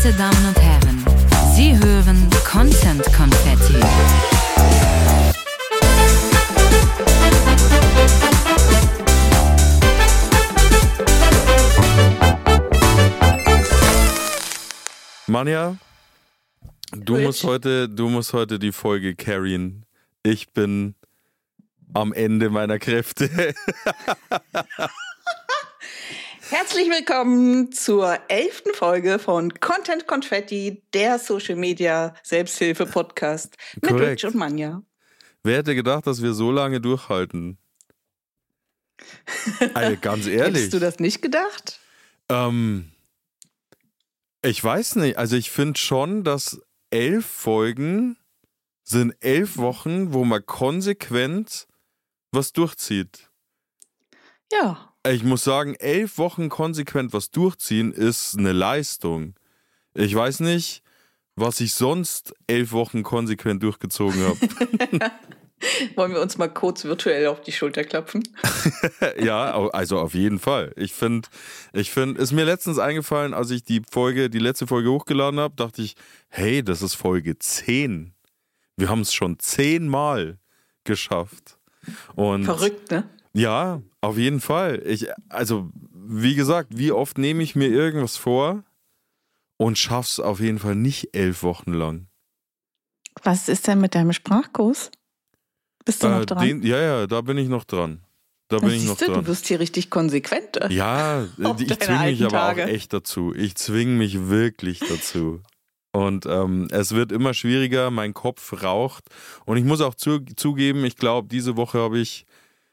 Verehrte Damen und Herren, Sie hören Content Konfetti. Manja, du musst heute die Folge carryen. Ich bin am Ende meiner Kräfte. Herzlich willkommen zur 11. Folge von Content Konfetti, der Social Media Selbsthilfe Podcast mit Rich und Manja. Wer hätte gedacht, dass wir so lange durchhalten? Also ganz ehrlich. Hättest du das nicht gedacht? Ich weiß nicht. Also ich finde schon, dass 11 Folgen sind 11 Wochen, wo man konsequent was durchzieht. Ja. Ich muss sagen, 11 Wochen konsequent was durchziehen ist eine Leistung. Ich weiß nicht, was ich sonst 11 Wochen konsequent durchgezogen habe. Wollen wir uns mal kurz virtuell auf die Schulter klopfen? Ja, also auf jeden Fall. Ich finde, ist mir letztens eingefallen, als ich die letzte Folge hochgeladen habe, dachte ich, hey, das ist Folge 10. Wir haben es schon 10 Mal geschafft. Und verrückt, ne? Ja, auf jeden Fall. Also, wie gesagt, wie oft nehme ich mir irgendwas vor und schaff's auf jeden Fall nicht 11 Wochen lang. Was ist denn mit deinem Sprachkurs? Bist du noch dran? Da bin ich noch dran. Du wirst hier richtig konsequent. Ja, ich zwinge mich aber auch echt dazu. Ich zwinge mich wirklich dazu. Und es wird immer schwieriger, mein Kopf raucht. Und ich muss auch zugeben, ich glaube, diese Woche habe ich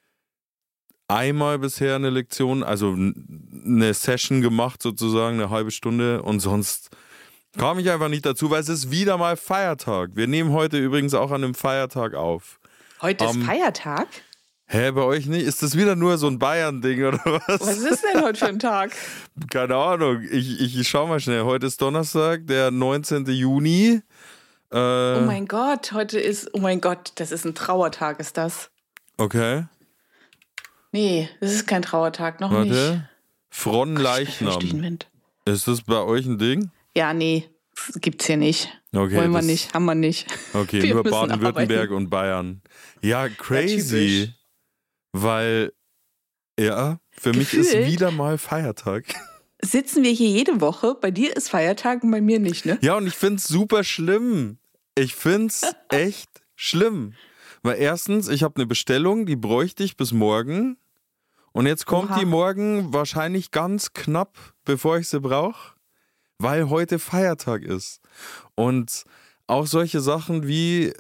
einmal bisher eine Lektion, also eine Session gemacht sozusagen, eine halbe Stunde, und sonst kam ich einfach nicht dazu, weil es ist wieder mal Feiertag. Wir nehmen heute übrigens auch an einem Feiertag auf. Heute ist Feiertag? Hä, bei euch nicht? Ist das wieder nur so ein Bayern-Ding oder was? Was ist denn heute für ein Tag? Keine Ahnung, ich schau mal schnell. Heute ist Donnerstag, der 19. Juni. Oh mein Gott, das ist ein Trauertag, ist das? Okay. Nee, das ist kein Trauertag, noch nicht. Warte. Fronleichnam. Ist das bei euch ein Ding? Ja, nee, gibt's hier nicht. Okay, wollen wir nicht, haben wir nicht. Okay, nur Baden-Württemberg und Bayern. Ja, crazy. Ja, weil, ja, für mich ist wieder mal Feiertag. Sitzen wir hier jede Woche, bei dir ist Feiertag und bei mir nicht, ne? Ja, und ich find's super schlimm. Ich find's echt schlimm. Weil erstens, ich habe eine Bestellung, die bräuchte ich bis morgen. Und jetzt kommt die morgen wahrscheinlich ganz knapp, bevor ich sie brauche, weil heute Feiertag ist. Und auch solche Sachen wie,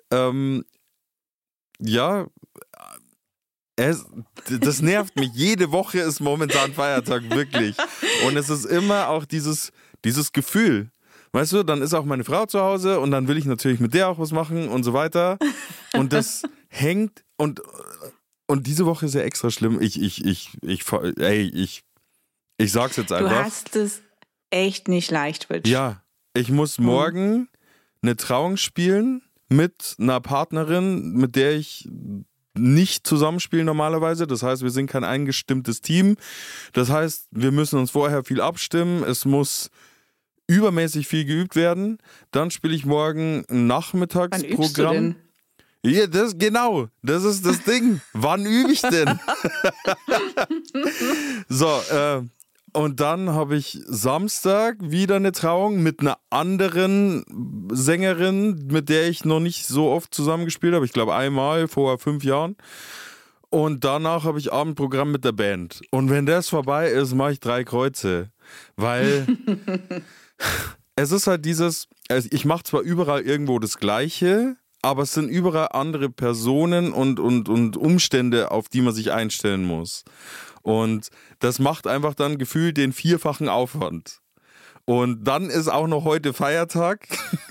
das nervt mich. Jede Woche ist momentan Feiertag, wirklich. Und es ist immer auch dieses Gefühl. Weißt du, dann ist auch meine Frau zu Hause und dann will ich natürlich mit der auch was machen und so weiter. Und das hängt und diese Woche ist ja extra schlimm. Ich sag's jetzt einfach. Du hast es echt nicht leicht, Rich. Ja, ich muss morgen eine Trauung spielen mit einer Partnerin, mit der ich nicht zusammenspiele normalerweise. Das heißt, wir sind kein eingestimmtes Team. Das heißt, wir müssen uns vorher viel abstimmen. Es muss übermäßig viel geübt werden. Dann spiele ich morgen ein Nachmittagsprogramm. Wann übst du denn? Ja, das ist das Ding. Wann übe ich denn? So, und dann habe ich Samstag wieder eine Trauung mit einer anderen Sängerin, mit der ich noch nicht so oft zusammengespielt habe. Ich glaube einmal vor 5 Jahren. Und danach habe ich Abendprogramm mit der Band. Und wenn das vorbei ist, mache ich 3 Kreuze. Weil es ist halt ich mache zwar überall irgendwo das Gleiche, aber es sind überall andere Personen und Umstände, auf die man sich einstellen muss. Und das macht einfach dann gefühlt den 4-fachen Aufwand. Und dann ist auch noch heute Feiertag.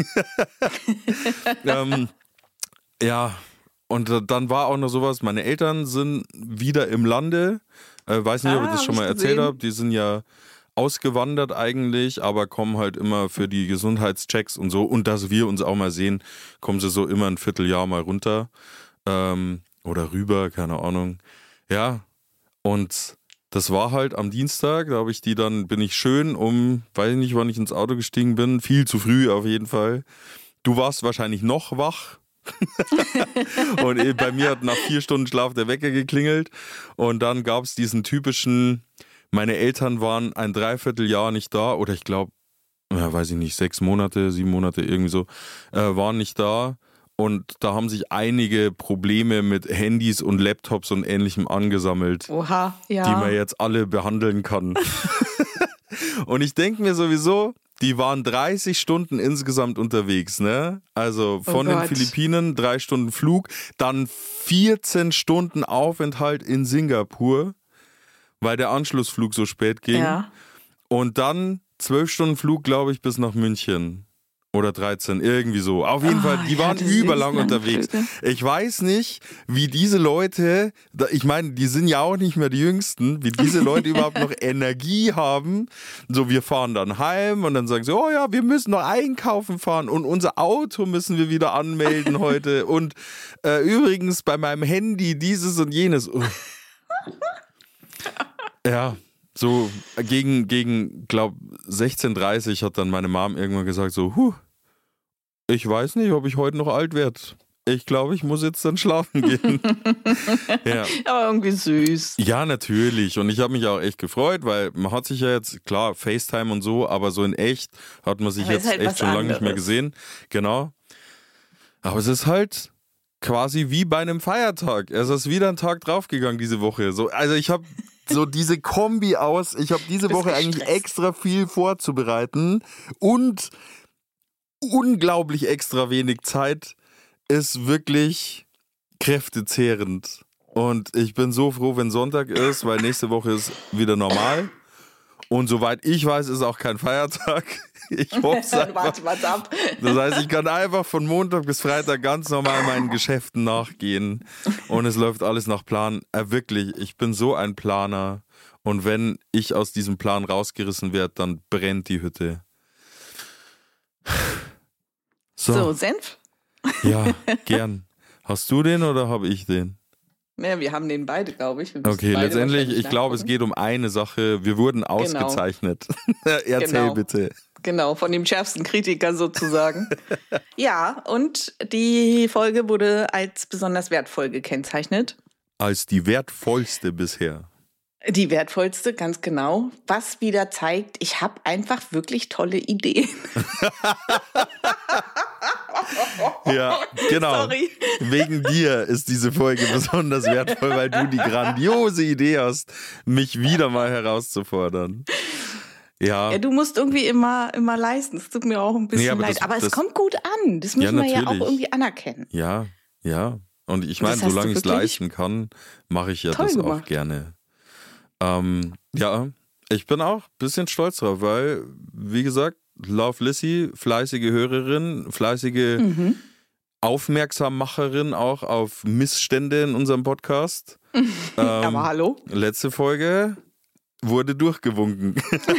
Ja, und dann war auch noch sowas, meine Eltern sind wieder im Lande. Weiß nicht, ob ich das schon mal erzählt habe. Die sind ja ausgewandert eigentlich, aber kommen halt immer für die Gesundheitschecks und so. Und dass wir uns auch mal sehen, kommen sie so immer ein Vierteljahr mal runter. Oder rüber, keine Ahnung. Ja, und das war halt am Dienstag, da bin ich schön weiß ich nicht, wann ich ins Auto gestiegen bin, viel zu früh auf jeden Fall. Du warst wahrscheinlich noch wach. Und bei mir hat nach 4 Stunden Schlaf der Wecker geklingelt. Und dann gab es diesen typischen, meine Eltern waren ein Dreivierteljahr nicht da, oder ich glaube, weiß ich nicht, 6 Monate, 7 Monate, irgendwie so, waren nicht da. Und da haben sich einige Probleme mit Handys und Laptops und Ähnlichem angesammelt, Oha, ja. die man jetzt alle behandeln kann. Und ich denke mir sowieso, die waren 30 Stunden insgesamt unterwegs, ne? Also von den Philippinen 3 Stunden Flug, dann 14 Stunden Aufenthalt in Singapur, weil der Anschlussflug so spät ging. Ja. Und dann 12 Stunden Flug, glaube ich, bis nach München. Oder 13, irgendwie so. Auf jeden Fall, die waren überlang unterwegs. Ich weiß nicht, wie diese Leute, ich meine, die sind ja auch nicht mehr die Jüngsten, wie diese Leute überhaupt noch Energie haben. So, wir fahren dann heim und dann sagen sie, oh ja, wir müssen noch einkaufen fahren und unser Auto müssen wir wieder anmelden heute. Und übrigens bei meinem Handy dieses und jenes. Ja. So gegen glaub 16:30 hat dann meine Mom irgendwann gesagt so, ich weiß nicht, ob ich heute noch alt werde. Ich glaube, ich muss jetzt dann schlafen gehen. Ja. Aber irgendwie süß. Ja, natürlich. Und ich habe mich auch echt gefreut, weil man hat sich ja jetzt, klar, FaceTime und so, aber so in echt hat man sich jetzt halt echt schon lange nicht mehr gesehen. Genau. Aber es ist halt quasi wie bei einem Feiertag. Es ist wieder ein Tag draufgegangen diese Woche. So, also ich habe so diese Kombi aus, ich habe diese Woche eigentlich extra viel vorzubereiten und unglaublich extra wenig Zeit, ist wirklich kräftezehrend. Und ich bin so froh, wenn Sonntag ist, weil nächste Woche ist wieder normal. Und soweit ich weiß, ist auch kein Feiertag. Ich hoffe es einfach. Warte ab. Das heißt, ich kann einfach von Montag bis Freitag ganz normal meinen Geschäften nachgehen. Und es läuft alles nach Plan. Wirklich, ich bin so ein Planer. Und wenn ich aus diesem Plan rausgerissen werde, dann brennt die Hütte. So, Senf? Ja, gern. Hast du den oder habe ich den? Ja, wir haben den beide, glaube ich. Okay, letztendlich, ich glaube, es geht um eine Sache. Wir wurden ausgezeichnet. Erzähl bitte. Genau, von dem schärfsten Kritiker sozusagen. Ja, und die Folge wurde als besonders wertvoll gekennzeichnet. Als die wertvollste bisher. Die wertvollste, ganz genau. Was wieder zeigt, ich habe einfach wirklich tolle Ideen. Ja, genau. Sorry. Wegen dir ist diese Folge besonders wertvoll, weil du die grandiose Idee hast, mich wieder mal herauszufordern. Ja. Ja, du musst irgendwie immer leisten. Es tut mir auch ein bisschen leid. Aber es kommt gut an. Das müssen wir ja auch irgendwie anerkennen. Ja. Und ich meine, solange ich es leisten kann, mache ich ja das auch gerne. Ja, ich bin auch ein bisschen stolz drauf, weil, wie gesagt, Love Lissy, fleißige Hörerin, fleißige Aufmerksammacherin auch auf Missstände in unserem Podcast. Aber hallo? Letzte Folge wurde durchgewunken.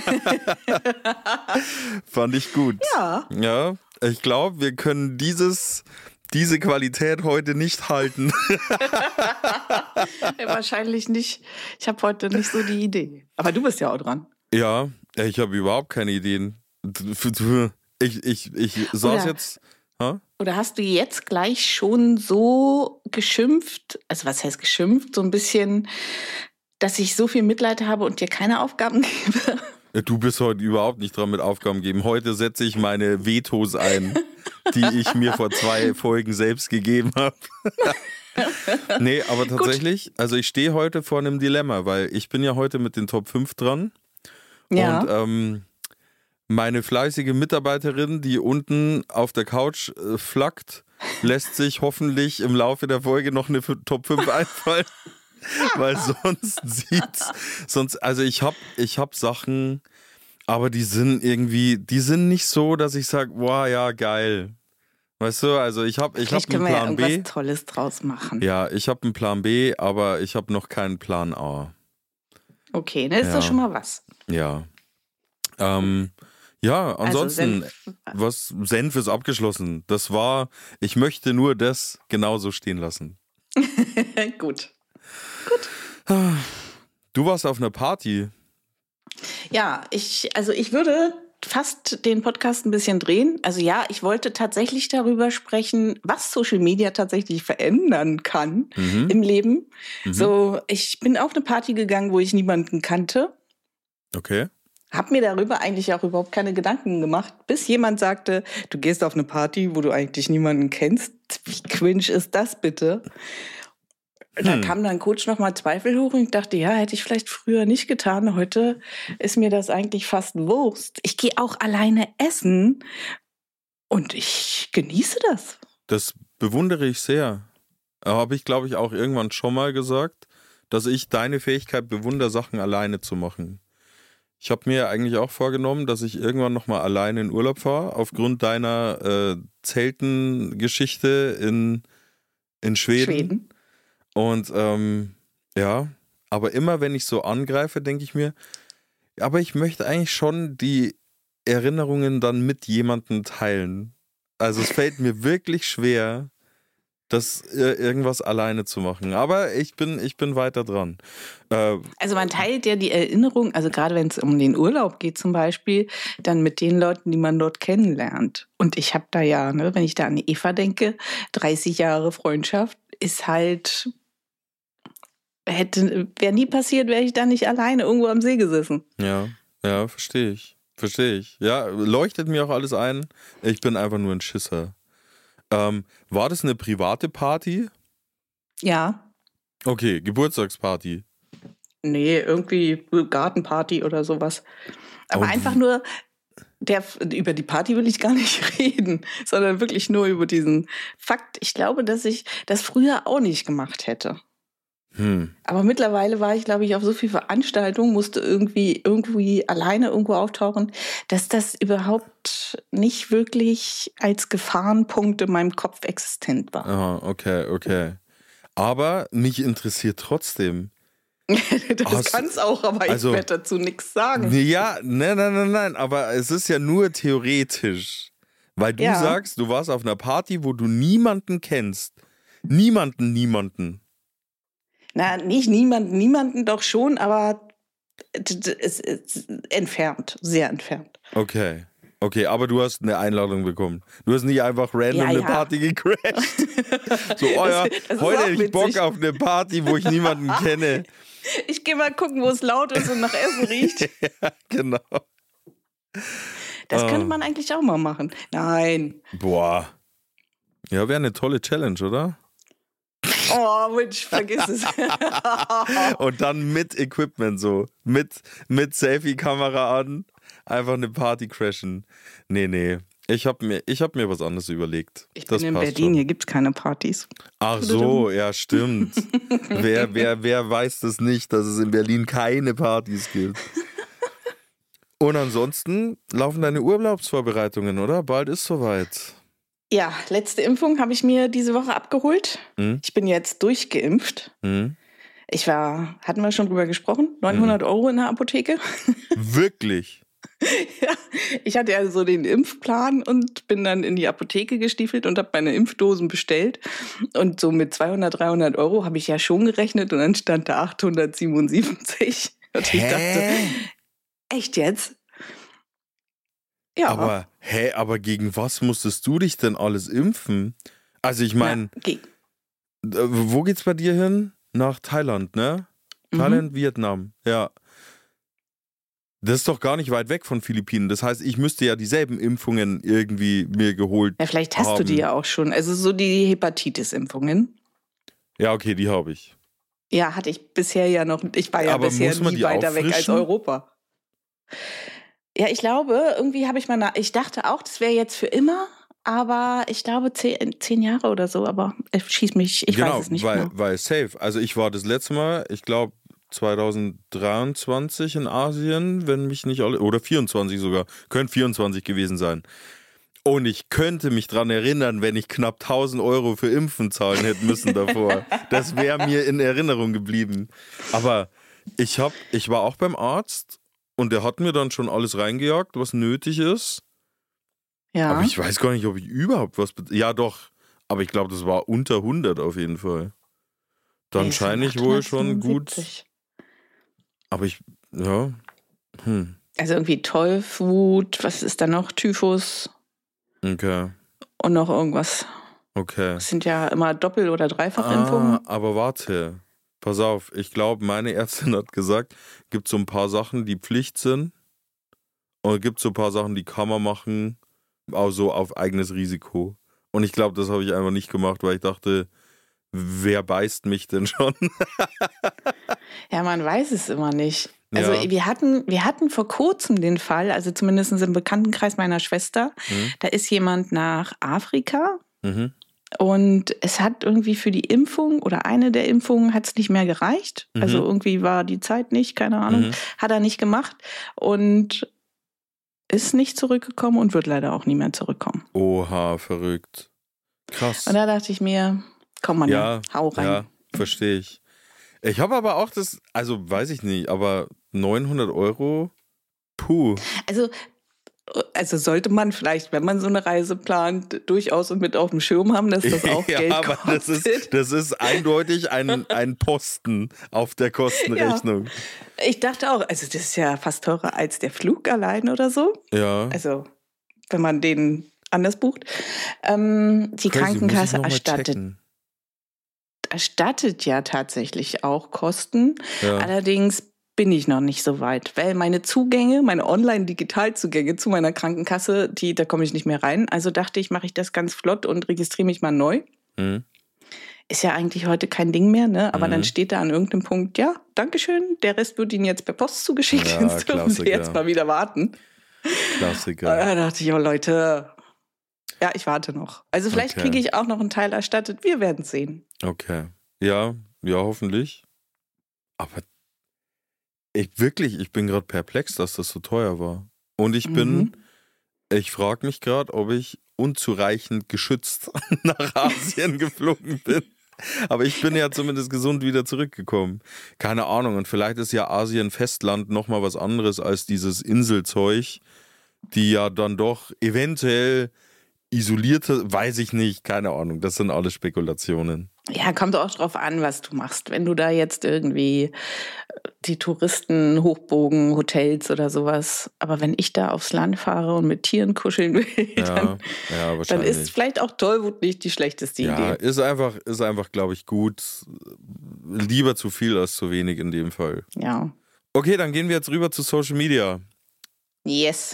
Fand ich gut. Ja, ich glaube, wir können diese Qualität heute nicht halten. Wahrscheinlich nicht. Ich habe heute nicht so die Idee. Aber du bist ja auch dran. Ja, ich habe überhaupt keine Ideen. Ich saß jetzt... Oder hast du jetzt gleich schon so geschimpft, also was heißt geschimpft, so ein bisschen, dass ich so viel Mitleid habe und dir keine Aufgaben gebe? Du bist heute überhaupt nicht dran mit Aufgaben geben. Heute setze ich meine Vetos ein, die ich mir vor 2 Folgen selbst gegeben habe. Nee, aber tatsächlich, also ich stehe heute vor einem Dilemma, weil ich bin ja heute mit den Top 5 dran. Ja. Und meine fleißige Mitarbeiterin, die unten auf der Couch flackt, lässt sich hoffentlich im Laufe der Folge noch eine Top 5 einfallen. Weil also ich hab Sachen, aber die sind nicht so, dass ich sage, wow, ja, geil. Weißt du, also ich hab einen Plan B. Vielleicht können wir ja irgendwas Tolles draus machen. Ja, ich habe einen Plan B, aber ich habe noch keinen Plan A. Okay, das ist doch schon mal was. Ja. Ja, ansonsten, Senf ist abgeschlossen. Ich möchte nur das genauso stehen lassen. Gut. Du warst auf einer Party. Ja, ich würde fast den Podcast ein bisschen drehen. Also ja, ich wollte tatsächlich darüber sprechen, was Social Media tatsächlich verändern kann im Leben. So, ich bin auf eine Party gegangen, wo ich niemanden kannte. Okay. Hab mir darüber eigentlich auch überhaupt keine Gedanken gemacht, bis jemand sagte, du gehst auf eine Party, wo du eigentlich niemanden kennst. Wie cringe ist das bitte? Da kam dann kurz nochmal Zweifel hoch und ich dachte, ja, hätte ich vielleicht früher nicht getan. Heute ist mir das eigentlich fast Wurst. Ich gehe auch alleine essen und ich genieße das. Das bewundere ich sehr. Habe ich, glaube ich, auch irgendwann schon mal gesagt, dass ich deine Fähigkeit bewundere, Sachen alleine zu machen. Ich habe mir eigentlich auch vorgenommen, dass ich irgendwann nochmal alleine in Urlaub fahre, aufgrund deiner Zeltengeschichte in Schweden. Und ja, aber immer wenn ich so angreife, denke ich mir, aber ich möchte eigentlich schon die Erinnerungen dann mit jemandem teilen. Also es fällt mir wirklich schwer, das irgendwas alleine zu machen. Aber ich bin weiter dran. Also man teilt ja die Erinnerung, also gerade wenn es um den Urlaub geht zum Beispiel, dann mit den Leuten, die man dort kennenlernt. Und ich habe da ja, ne, wenn ich da an Eva denke, 30 Jahre Freundschaft ist halt... Wäre nie passiert, wäre ich da nicht alleine irgendwo am See gesessen. Ja, verstehe ich. Ja, leuchtet mir auch alles ein. Ich bin einfach nur ein Schisser. War das eine private Party? Ja. Okay, Geburtstagsparty. Nee, irgendwie Gartenparty oder sowas. Aber einfach nur, über die Party will ich gar nicht reden, sondern wirklich nur über diesen Fakt. Ich glaube, dass ich das früher auch nicht gemacht hätte. Aber mittlerweile war ich, glaube ich, auf so viel Veranstaltungen, musste irgendwie alleine irgendwo auftauchen, dass das überhaupt nicht wirklich als Gefahrenpunkt in meinem Kopf existent war. Aha, okay. Aber mich interessiert trotzdem. Das kann's auch, aber ich werde dazu nichts sagen. Ja, nein, aber es ist ja nur theoretisch. Weil du sagst, du warst auf einer Party, wo du niemanden kennst. Niemanden. Na, nicht niemanden doch schon, aber es ist entfernt, sehr entfernt. Okay, aber du hast eine Einladung bekommen. Du hast nicht einfach random eine Party gecrashed. So, das heute hätte ich Bock auf eine Party, wo ich niemanden kenne. Ich gehe mal gucken, wo es laut ist und nach Essen riecht. Ja, genau. Das könnte man eigentlich auch mal machen. Nein. Boah. Ja, wäre eine tolle Challenge, oder? Oh, Mensch, vergiss es. Und dann mit Equipment so. Mit Selfie-Kamera an. Einfach eine Party crashen. Nee. Ich hab mir was anderes überlegt. Ich bin in Berlin, schon. Hier gibt's keine Partys. Ach so, ja, stimmt. Wer weiß das nicht, dass es in Berlin keine Partys gibt? Und ansonsten laufen deine Urlaubsvorbereitungen, oder? Bald ist soweit. Ja, letzte Impfung habe ich mir diese Woche abgeholt. Ich bin jetzt durchgeimpft. Hatten wir schon drüber gesprochen, 900 € in der Apotheke. Wirklich? Ja, ich hatte ja so den Impfplan und bin dann in die Apotheke gestiefelt und habe meine Impfdosen bestellt. Und so mit 200, 300 € habe ich ja schon gerechnet und dann stand da 877. Und ich dachte, echt jetzt? Ja. Aber gegen was musstest du dich denn alles impfen? Also ich meine, wo geht's bei dir hin? Nach Thailand, ne? Thailand, Vietnam, ja. Das ist doch gar nicht weit weg von Philippinen. Das heißt, ich müsste ja dieselben Impfungen irgendwie mir geholt haben. Ja, vielleicht hast du die ja auch schon. Also so die Hepatitis-Impfungen. Ja, okay, die habe ich. Ja, hatte ich bisher ja noch. Ich war ja aber bisher nie weiter weg als Europa. Ja, ich glaube, irgendwie habe ich ich dachte auch, das wäre jetzt für immer, aber ich glaube 10 Jahre oder so, aber schieß mich, ich weiß es nicht genau. Weil safe. Also ich war das letzte Mal, ich glaube 2023 in Asien, wenn mich nicht alle, oder 24 sogar, könnte 24 gewesen sein. Und ich könnte mich dran erinnern, wenn ich knapp 1000 € für Impfen zahlen hätte müssen davor. Das wäre mir in Erinnerung geblieben. Aber ich war auch beim Arzt und der hat mir dann schon alles reingejagt, was nötig ist. Ja. Aber ich weiß gar nicht, ob ich überhaupt was... Ja doch, aber ich glaube, das war unter 100 auf jeden Fall. Dann scheine ich wohl schon gut... Aber ja. Also irgendwie Tollwut, was ist da noch? Typhus Okay. und noch irgendwas. Okay. Das sind ja immer Doppel- oder Dreifachimpfungen. Aber warte. Pass auf, ich glaube, meine Ärztin hat gesagt, gibt so ein paar Sachen, die Pflicht sind. Und es gibt so ein paar Sachen, die kann man machen, auch so auf eigenes Risiko. Und ich glaube, das habe ich einfach nicht gemacht, weil ich dachte, wer beißt mich denn schon? Ja, man weiß es immer nicht. Also Ja. wir hatten vor kurzem den Fall, also zumindest im Bekanntenkreis meiner Schwester, da ist jemand nach Afrika und es hat irgendwie für die Impfung oder eine der Impfungen hat es nicht mehr gereicht. Also irgendwie war die Zeit nicht, keine Ahnung, hat er nicht gemacht und ist nicht zurückgekommen und wird leider auch nie mehr zurückkommen. Oha, verrückt. Krass. Und da dachte ich mir, komm Mann, hau rein. Ja, verstehe ich. Ich habe aber auch also weiß ich nicht, aber 900 €, puh. Also sollte man vielleicht, wenn man so eine Reise plant, durchaus und mit auf dem Schirm haben, dass das auch Geld aber kostet. das ist eindeutig ein Posten auf der Kostenrechnung. Ja. Ich dachte auch, also das ist ja fast teurer als der Flug allein oder so. Ja. Also wenn man den anders bucht. Die Krankenkasse erstattet ja tatsächlich auch Kosten. Ja. Allerdings bin ich noch nicht so weit, weil meine Online-Digitalzugänge zu meiner Krankenkasse, da komme ich nicht mehr rein. Also dachte ich, mache ich das ganz flott und registriere mich mal neu. Ist ja eigentlich heute kein Ding mehr, ne? Aber dann steht da an irgendeinem Punkt, ja, Dankeschön, der Rest wird Ihnen jetzt per Post zugeschickt. Ja, Jetzt dürfen Sie jetzt mal wieder warten. Klassiker. Da dachte ich, oh Leute, ja, ich warte noch. Also vielleicht kriege ich auch noch einen Teil erstattet. Wir werden sehen. Okay. Ja, hoffentlich. Aber ich bin gerade perplex, dass das so teuer war. Und ich frage mich gerade, ob ich unzureichend geschützt nach Asien geflogen bin. Aber ich bin ja zumindest gesund wieder zurückgekommen. Keine Ahnung. Und vielleicht ist ja Asien Festland nochmal was anderes als dieses Inselzeug, die ja dann doch eventuell isolierte, weiß ich nicht, keine Ahnung. Das sind alles Spekulationen. Ja, kommt auch drauf an, was du machst. Wenn du da jetzt irgendwie die Touristen hochbogen, Hotels oder sowas. Aber wenn ich da aufs Land fahre und mit Tieren kuscheln will, dann ist vielleicht auch Tollwut nicht die schlechteste Idee. Ja, ist einfach, glaube ich, gut. Lieber zu viel als zu wenig in dem Fall. Ja. Okay, dann gehen wir jetzt rüber zu Social Media. Yes.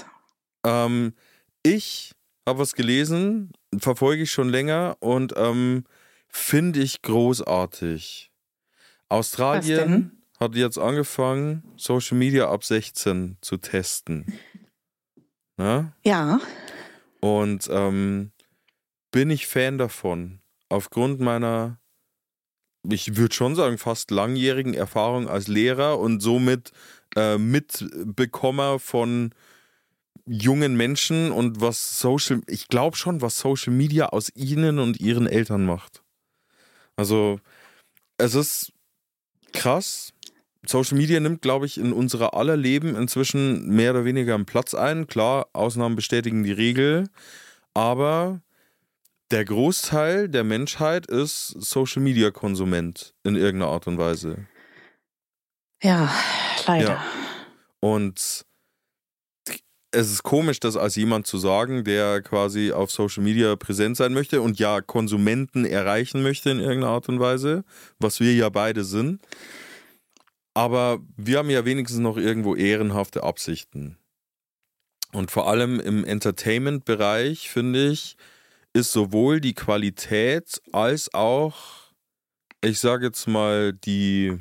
Ich habe was gelesen, verfolge ich schon länger und finde ich großartig. Australien hat jetzt angefangen, Social Media ab 16 zu testen. Na? Ja. Und bin ich Fan davon. Aufgrund meiner, ich würde schon sagen, fast langjährigen Erfahrung als Lehrer und somit Mitbekommer von jungen Menschen und ich glaube schon, was Social Media aus ihnen und ihren Eltern macht. Also, es ist krass. Social Media nimmt, glaube ich, in unserer aller Leben inzwischen mehr oder weniger einen Platz ein. Klar, Ausnahmen bestätigen die Regel, aber der Großteil der Menschheit ist Social Media Konsument in irgendeiner Art und Weise. Ja, leider. Ja. Und es ist komisch, das als jemand zu sagen, der quasi auf Social Media präsent sein möchte und ja Konsumenten erreichen möchte in irgendeiner Art und Weise, was wir ja beide sind. Aber wir haben ja wenigstens noch irgendwo ehrenhafte Absichten. Und vor allem im Entertainment-Bereich, finde ich, ist sowohl die Qualität als auch, ich sage jetzt mal, wie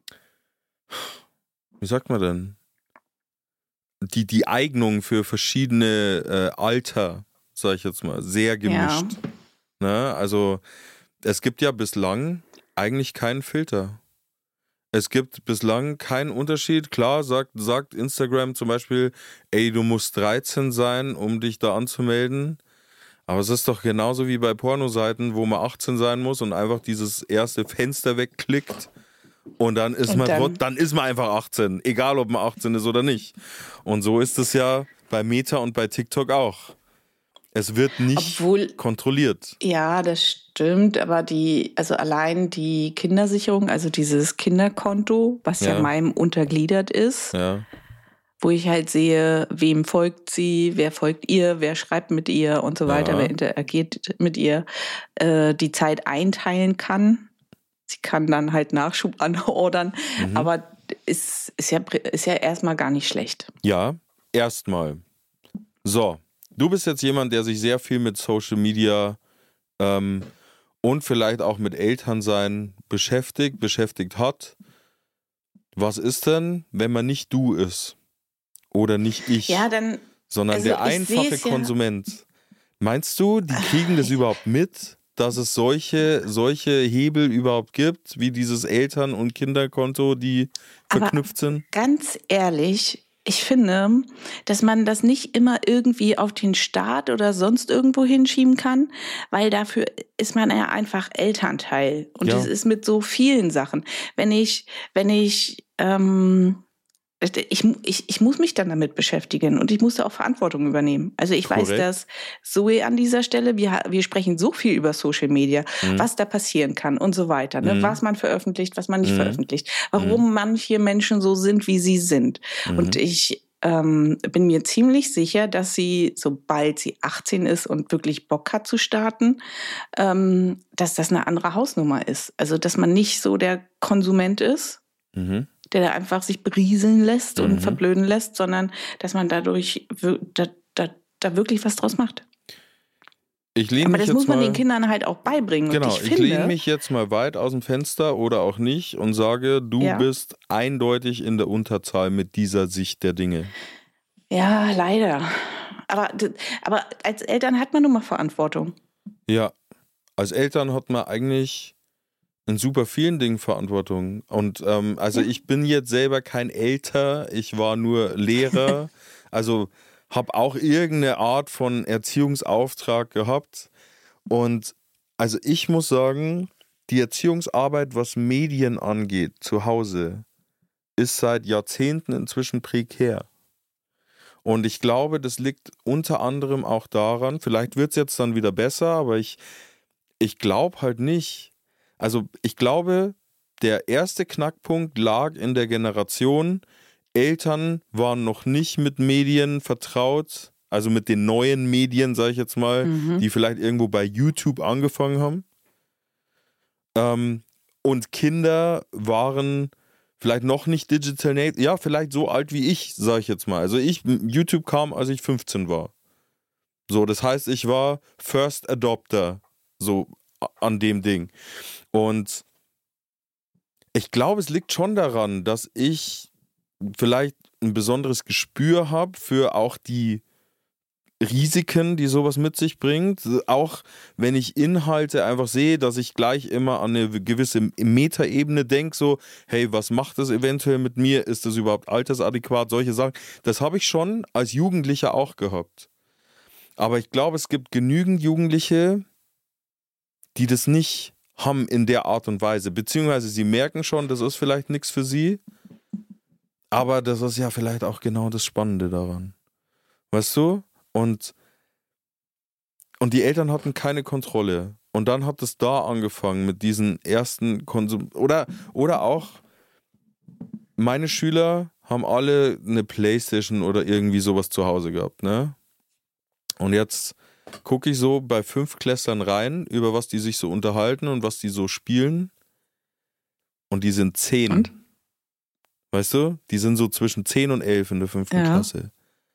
sagt man denn? Die Eignung für verschiedene Alter, sage ich jetzt mal, sehr gemischt. Ja. Ne? Also es gibt ja bislang eigentlich keinen Filter. Es gibt bislang keinen Unterschied. Klar, sagt Instagram zum Beispiel, ey, du musst 13 sein, um dich da anzumelden. Aber es ist doch genauso wie bei Pornoseiten, wo man 18 sein muss und einfach dieses erste Fenster wegklickt. Und dann ist man einfach 18, egal ob man 18 ist oder nicht. Und so ist es ja bei Meta und bei TikTok auch. Es wird nicht kontrolliert. Ja, das stimmt, aber allein die Kindersicherung, also dieses Kinderkonto, was ja meinem untergliedert ist, wo ich halt sehe, wem folgt sie, wer folgt ihr, wer schreibt mit ihr und so weiter, wer interagiert mit ihr, die Zeit einteilen kann. Sie kann dann halt Nachschub anordern, aber ist ja erstmal gar nicht schlecht. Ja, erstmal. So, du bist jetzt jemand, der sich sehr viel mit Social Media und vielleicht auch mit Elternsein beschäftigt hat. Was ist denn, wenn man nicht du ist? Oder nicht ich, sondern der einfache Konsument. Meinst du, die kriegen das überhaupt mit, dass es solche Hebel überhaupt gibt, wie dieses Eltern- und Kinderkonto, die verknüpft sind? Ganz ehrlich, ich finde, dass man das nicht immer irgendwie auf den Staat oder sonst irgendwo hinschieben kann, weil dafür ist man ja einfach Elternteil. Und das ist mit so vielen Sachen. Ich muss mich dann damit beschäftigen und ich muss da auch Verantwortung übernehmen. Also ich weiß, dass Zoe an dieser Stelle, wir sprechen so viel über Social Media, was da passieren kann und so weiter, ne? Was man veröffentlicht, was man nicht veröffentlicht, warum manche Menschen so sind, wie sie sind. Und ich bin mir ziemlich sicher, dass sie, sobald sie 18 ist und wirklich Bock hat zu starten, dass das eine andere Hausnummer ist. Also dass man nicht so der Konsument ist, der da einfach sich berieseln lässt und verblöden lässt, sondern dass man dadurch da wirklich was draus macht. Aber das muss man den Kindern halt auch beibringen. Genau, und ich lehne mich jetzt mal weit aus dem Fenster oder auch nicht und sage, du bist eindeutig in der Unterzahl mit dieser Sicht der Dinge. Ja, leider. Aber als Eltern hat man nun mal Verantwortung. Ja, als Eltern hat man eigentlich in super vielen Dingen Verantwortung. Und ich bin jetzt selber kein Elter, ich war nur Lehrer, also habe auch irgendeine Art von Erziehungsauftrag gehabt. Und also ich muss sagen, die Erziehungsarbeit, was Medien angeht, zu Hause, ist seit Jahrzehnten inzwischen prekär. Und ich glaube, das liegt unter anderem auch daran, vielleicht wird es jetzt dann wieder besser, aber ich glaube halt nicht. Also ich glaube, der erste Knackpunkt lag in der Generation, Eltern waren noch nicht mit Medien vertraut, also mit den neuen Medien, sage ich jetzt mal, die vielleicht irgendwo bei YouTube angefangen haben. Und Kinder waren vielleicht noch nicht digital native, ja, vielleicht so alt wie ich, sage ich jetzt mal. Also YouTube kam, als ich 15 war. So, das heißt, ich war First Adopter, so an dem Ding. Und ich glaube, es liegt schon daran, dass ich vielleicht ein besonderes Gespür habe für auch die Risiken, die sowas mit sich bringt. Auch wenn ich Inhalte einfach sehe, dass ich gleich immer an eine gewisse Metaebene denke, so, hey, was macht das eventuell mit mir? Ist das überhaupt altersadäquat? Solche Sachen. Das habe ich schon als Jugendlicher auch gehabt. Aber ich glaube, es gibt genügend Jugendliche, die das nicht haben in der Art und Weise. Beziehungsweise sie merken schon, das ist vielleicht nichts für sie. Aber das ist ja vielleicht auch genau das Spannende daran. Weißt du? Und die Eltern hatten keine Kontrolle. Und dann hat es da angefangen mit diesen ersten Konsum... Oder auch, meine Schüler haben alle eine Playstation oder irgendwie sowas zu Hause gehabt, ne? Und jetzt gucke ich so bei 5-Klässlern rein, über was die sich so unterhalten und was die so spielen. Und die sind 10. Und? Weißt du? Die sind so zwischen 10 und 11 in der 5. Klasse.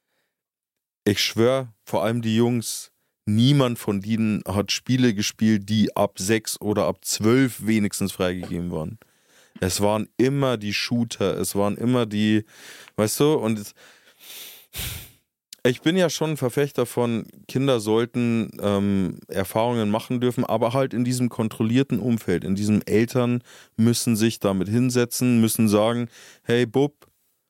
Ich schwöre, vor allem die Jungs, niemand von denen hat Spiele gespielt, die ab 6 oder ab 12 wenigstens freigegeben waren. Es waren immer die Shooter, es waren immer die, weißt du, und ich bin ja schon ein Verfechter von, Kinder sollten Erfahrungen machen dürfen, aber halt in diesem kontrollierten Umfeld, in diesem Eltern müssen sich damit hinsetzen, müssen sagen, hey Bub,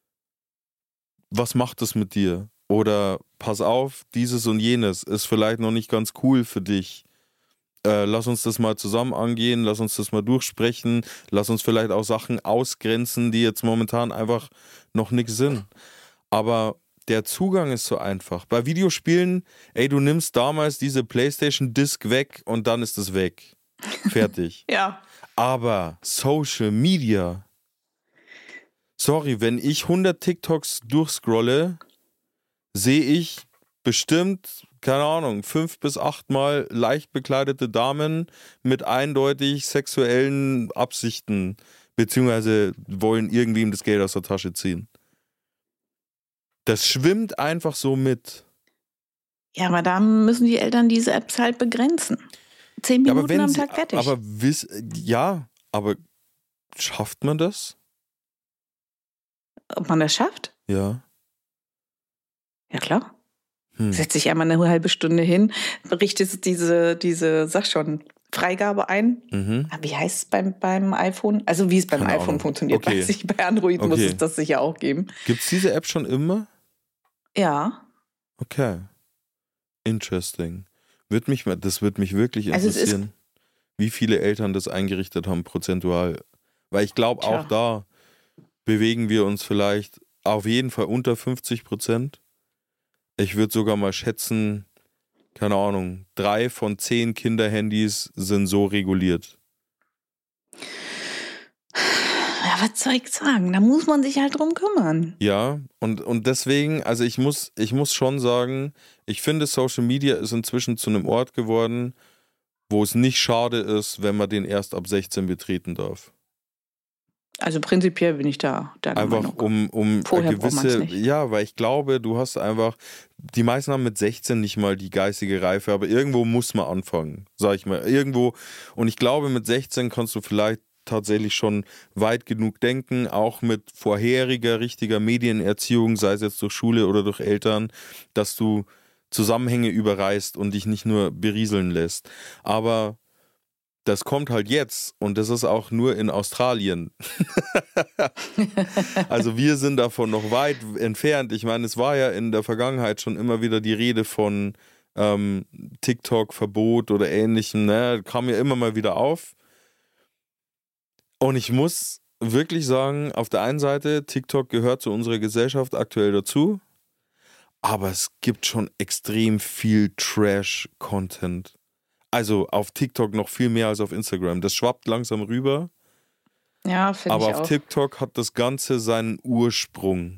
was macht das mit dir? Oder pass auf, dieses und jenes ist vielleicht noch nicht ganz cool für dich. Lass uns das mal zusammen angehen, lass uns das mal durchsprechen, lass uns vielleicht auch Sachen ausgrenzen, die jetzt momentan einfach noch nichts sind. Aber der Zugang ist so einfach. Bei Videospielen, du nimmst damals diese PlayStation-Disc weg und dann ist es weg. Fertig. Ja. Aber Social Media, sorry, wenn ich 100 TikToks durchscrolle, sehe ich bestimmt, keine Ahnung, 5 bis 8 Mal leicht bekleidete Damen mit eindeutig sexuellen Absichten, beziehungsweise wollen irgendwem das Geld aus der Tasche ziehen. Das schwimmt einfach so mit. Ja, aber da müssen die Eltern diese Apps halt begrenzen. 10 Minuten am Tag fertig. Aber schafft man das? Ob man das schafft? Ja. Ja, klar. Setz dich einmal eine halbe Stunde hin, richtest diese, sag schon, Freigabe ein. Wie heißt es beim iPhone? Also wie es beim Keine iPhone Ahnung. funktioniert, Okay. weiß ich. Bei Android muss es das sicher auch geben. Gibt es diese App schon immer? Ja. Okay. Interesting. Das wird mich wirklich interessieren, wie viele Eltern das eingerichtet haben, prozentual. Weil ich glaube, auch da bewegen wir uns vielleicht auf jeden Fall unter 50%. Ich würde sogar mal schätzen, keine Ahnung, 3 von 10 Kinderhandys sind so reguliert. Ja, was soll ich sagen? Da muss man sich halt drum kümmern. Ja, und deswegen, also ich muss schon sagen, ich finde, Social Media ist inzwischen zu einem Ort geworden, wo es nicht schade ist, wenn man den erst ab 16 betreten darf. Also prinzipiell bin ich da einfach um Vorher gewisse, nicht. ja, weil ich glaube, du hast einfach, die meisten haben mit 16 nicht mal die geistige Reife, aber irgendwo muss man anfangen, sag ich mal, irgendwo. Und ich glaube, mit 16 kannst du vielleicht tatsächlich schon weit genug denken, auch mit vorheriger richtiger Medienerziehung, sei es jetzt durch Schule oder durch Eltern, dass du Zusammenhänge überreißt und dich nicht nur berieseln lässt. Aber das kommt halt jetzt und das ist auch nur in Australien. Also wir sind davon noch weit entfernt. Ich meine, es war ja in der Vergangenheit schon immer wieder die Rede von TikTok-Verbot oder ähnlichem. Ne? Kam ja immer mal wieder auf. Und ich muss wirklich sagen, auf der einen Seite, TikTok gehört zu unserer Gesellschaft aktuell dazu, aber es gibt schon extrem viel Trash-Content. Also auf TikTok noch viel mehr als auf Instagram. Das schwappt langsam rüber. Ja, finde ich auch. Aber auf TikTok hat das Ganze seinen Ursprung.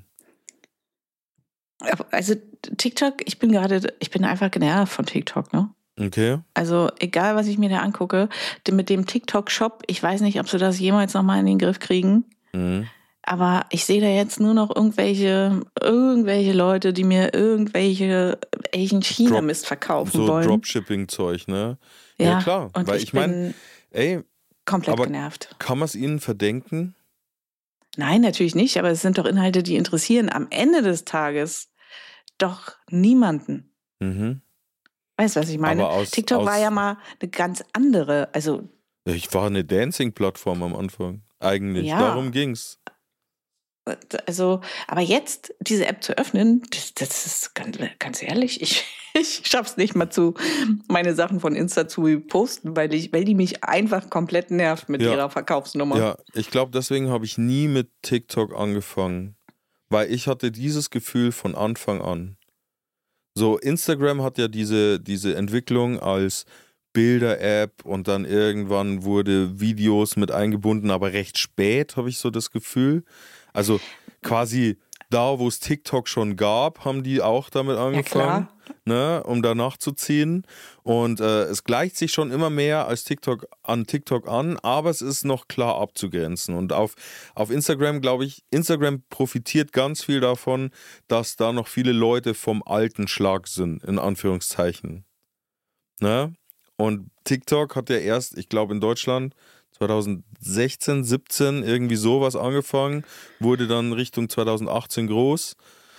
Also TikTok, ich bin einfach genervt von TikTok, ne? Okay. Also egal, was ich mir da angucke, mit dem TikTok-Shop, ich weiß nicht, ob sie das jemals nochmal in den Griff kriegen. Mhm. Aber ich sehe da jetzt nur noch irgendwelche Leute, die mir irgendwelchen China-Mist verkaufen wollen. So Dropshipping-Zeug, ne? Ja, klar. Und weil ich meine, komplett genervt. Kann man es ihnen verdenken? Nein, natürlich nicht, aber es sind doch Inhalte, die interessieren am Ende des Tages doch niemanden. Mhm. Weißt du, was ich meine? TikTok war ja mal eine ganz andere, also... Ich war eine Dancing-Plattform am Anfang, eigentlich. Ja. Darum ging's. Also, aber jetzt diese App zu öffnen, das ist ganz ehrlich, ich schaff's nicht mal meine Sachen von Insta zu posten, weil die mich einfach komplett nervt mit ihrer Verkaufsnummer. Ja, ich glaube, deswegen habe ich nie mit TikTok angefangen, weil ich hatte dieses Gefühl von Anfang an. So, Instagram hat ja diese Entwicklung als Bilder-App und dann irgendwann wurde Videos mit eingebunden, aber recht spät, habe ich so das Gefühl. Also quasi da, wo es TikTok schon gab, haben die auch damit angefangen, ne, um da nachzuziehen. Und es gleicht sich schon immer mehr als TikTok an, aber es ist noch klar abzugrenzen. Und auf Instagram, glaube ich, Instagram profitiert ganz viel davon, dass da noch viele Leute vom alten Schlag sind, in Anführungszeichen. Ne? Und TikTok hat ja erst, ich glaube in Deutschland, 2016, 17 irgendwie sowas angefangen, wurde dann Richtung 2018 groß.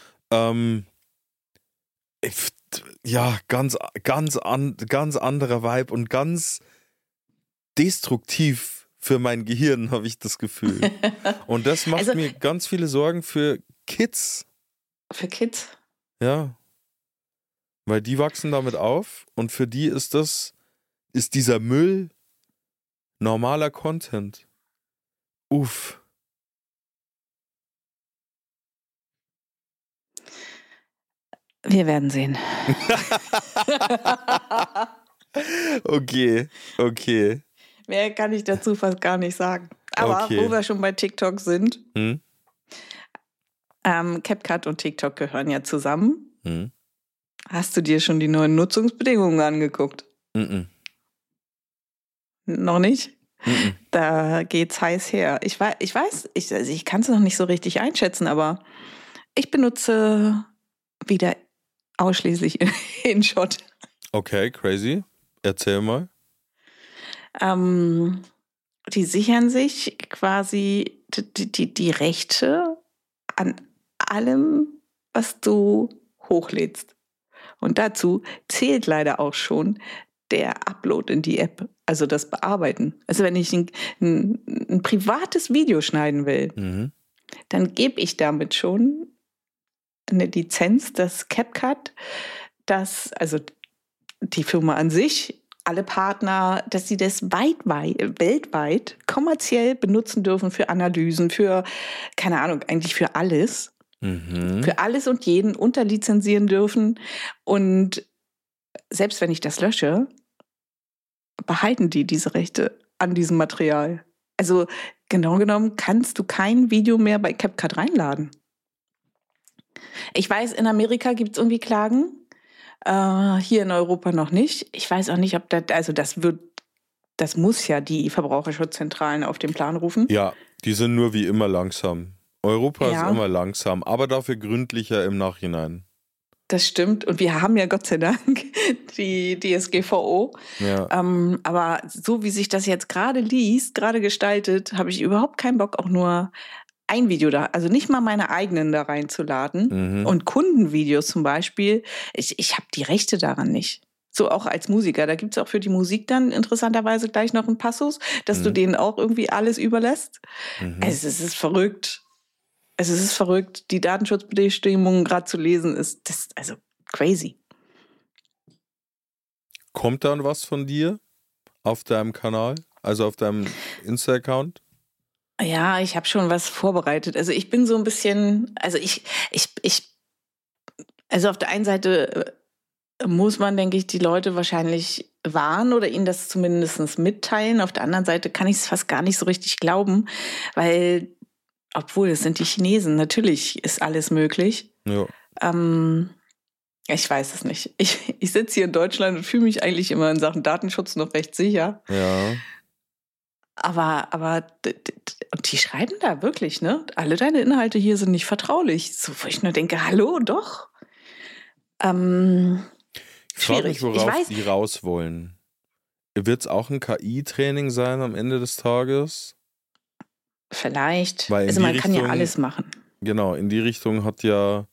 Ganz anderer Vibe und ganz destruktiv für mein Gehirn, habe ich das Gefühl. Und das macht mir ganz viele Sorgen für Kids. Für Kids? Ja. Weil die wachsen damit auf und für die ist dieser Müll normaler Content. Uff. Wir werden sehen. Okay. Mehr kann ich dazu fast gar nicht sagen. Aber Okay. wo wir schon bei TikTok sind, Hm? CapCut und TikTok gehören ja zusammen. Hm? Hast du dir schon die neuen Nutzungsbedingungen angeguckt? Mm-mm. Noch nicht? Mm-mm. Da geht's heiß her. Ich kann es noch nicht so richtig einschätzen, aber ich benutze wieder ausschließlich InShot. Okay, crazy. Erzähl mal. Die sichern sich quasi die Rechte an allem, was du hochlädst. Und dazu zählt leider auch schon der Upload in die App, also das Bearbeiten. Also wenn ich ein privates Video schneiden will, Mhm. dann gebe ich damit schon eine Lizenz, dass CapCut, also die Firma an sich, alle Partner, dass sie das weltweit kommerziell benutzen dürfen für Analysen, für, keine Ahnung, eigentlich für alles. Mhm. Für alles und jeden unterlizenzieren dürfen. Und selbst wenn ich das lösche, behalten die diese Rechte an diesem Material. Also genau genommen kannst du kein Video mehr bei CapCut reinladen. Ich weiß, in Amerika gibt es irgendwie Klagen. Hier in Europa noch nicht. Ich weiß auch nicht, ob das muss ja die Verbraucherschutzzentralen auf den Plan rufen. Ja, die sind nur wie immer langsam. Europa Ja. ist immer langsam, aber dafür gründlicher im Nachhinein. Das stimmt. Und wir haben ja Gott sei Dank die DSGVO. Ja. Aber so wie sich das jetzt gerade liest, gerade gestaltet, habe ich überhaupt keinen Bock, auch nur ein Video da, also nicht mal meine eigenen da reinzuladen. Mhm. Und Kundenvideos zum Beispiel, ich habe die Rechte daran nicht. So auch als Musiker. Da gibt es auch für die Musik dann interessanterweise gleich noch einen Passus, dass du denen auch irgendwie alles überlässt. Mhm. Es ist verrückt. Es ist verrückt. Die Datenschutzbestimmungen gerade zu lesen, ist das also crazy. Kommt dann was von dir auf deinem Kanal, also auf deinem Insta-Account? Ja, ich habe schon was vorbereitet. Also ich bin so ein bisschen, also auf der einen Seite muss man, denke ich, die Leute wahrscheinlich warnen oder ihnen das zumindest mitteilen. Auf der anderen Seite kann ich es fast gar nicht so richtig glauben, weil, obwohl es sind die Chinesen, natürlich ist alles möglich. Ja. Ich weiß es nicht. Ich sitze hier in Deutschland und fühle mich eigentlich immer in Sachen Datenschutz noch recht sicher. Ja. Aber die schreiben da wirklich, ne? Alle deine Inhalte hier sind nicht vertraulich. So, wo ich nur denke, hallo, doch. Ich frage Schwierig. mich, worauf die raus wollen. Wird es auch ein KI-Training sein am Ende des Tages? Vielleicht. Weil in Also die man kann ja Richtung- alles machen. Genau, in die Richtung hat ja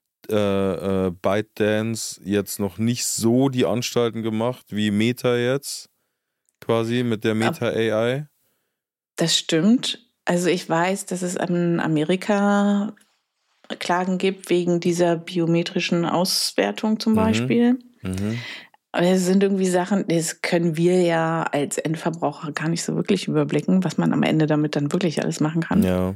ByteDance jetzt noch nicht so die Anstalten gemacht wie Meta jetzt, quasi mit der Meta AI. Das stimmt. Also ich weiß, dass es in Amerika Klagen gibt wegen dieser biometrischen Auswertung zum Beispiel. Mhm. Aber es sind irgendwie Sachen, das können wir ja als Endverbraucher gar nicht so wirklich überblicken, was man am Ende damit dann wirklich alles machen kann. Ja.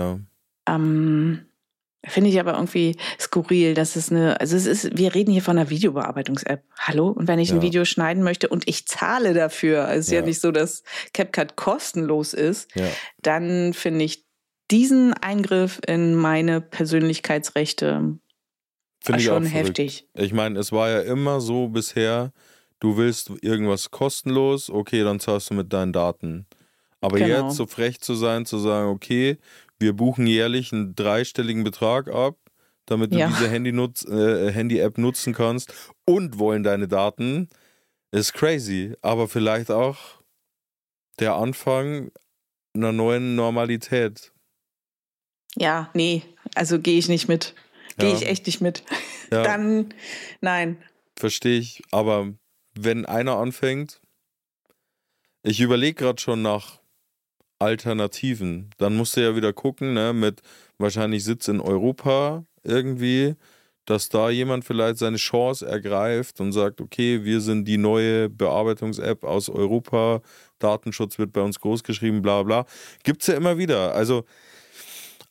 Finde ich aber irgendwie skurril, dass wir reden hier von einer Videobearbeitungs-App. Hallo? Und wenn ich ein Video schneiden möchte und ich zahle dafür, es ist ja nicht so, dass CapCut kostenlos ist, dann finde ich diesen Eingriff in meine Persönlichkeitsrechte schon heftig. Ich meine, es war ja immer so bisher, du willst irgendwas kostenlos, okay, dann zahlst du mit deinen Daten. Aber jetzt so frech zu sein, zu sagen, okay, wir buchen jährlich einen 3-stelligen Betrag ab, damit du diese Handy-App nutzen kannst und wollen deine Daten, ist crazy. Aber vielleicht auch der Anfang einer neuen Normalität. Ja, nee, also gehe ich nicht mit. Gehe ich echt nicht mit. Ja. Dann, nein. Verstehe ich, aber wenn einer anfängt, ich überlege gerade schon nach Alternativen, dann musst du ja wieder gucken, ne, mit wahrscheinlich Sitz in Europa irgendwie, dass da jemand vielleicht seine Chance ergreift und sagt, okay, wir sind die neue Bearbeitungs-App aus Europa, Datenschutz wird bei uns großgeschrieben, bla bla. Gibt's ja immer wieder. Also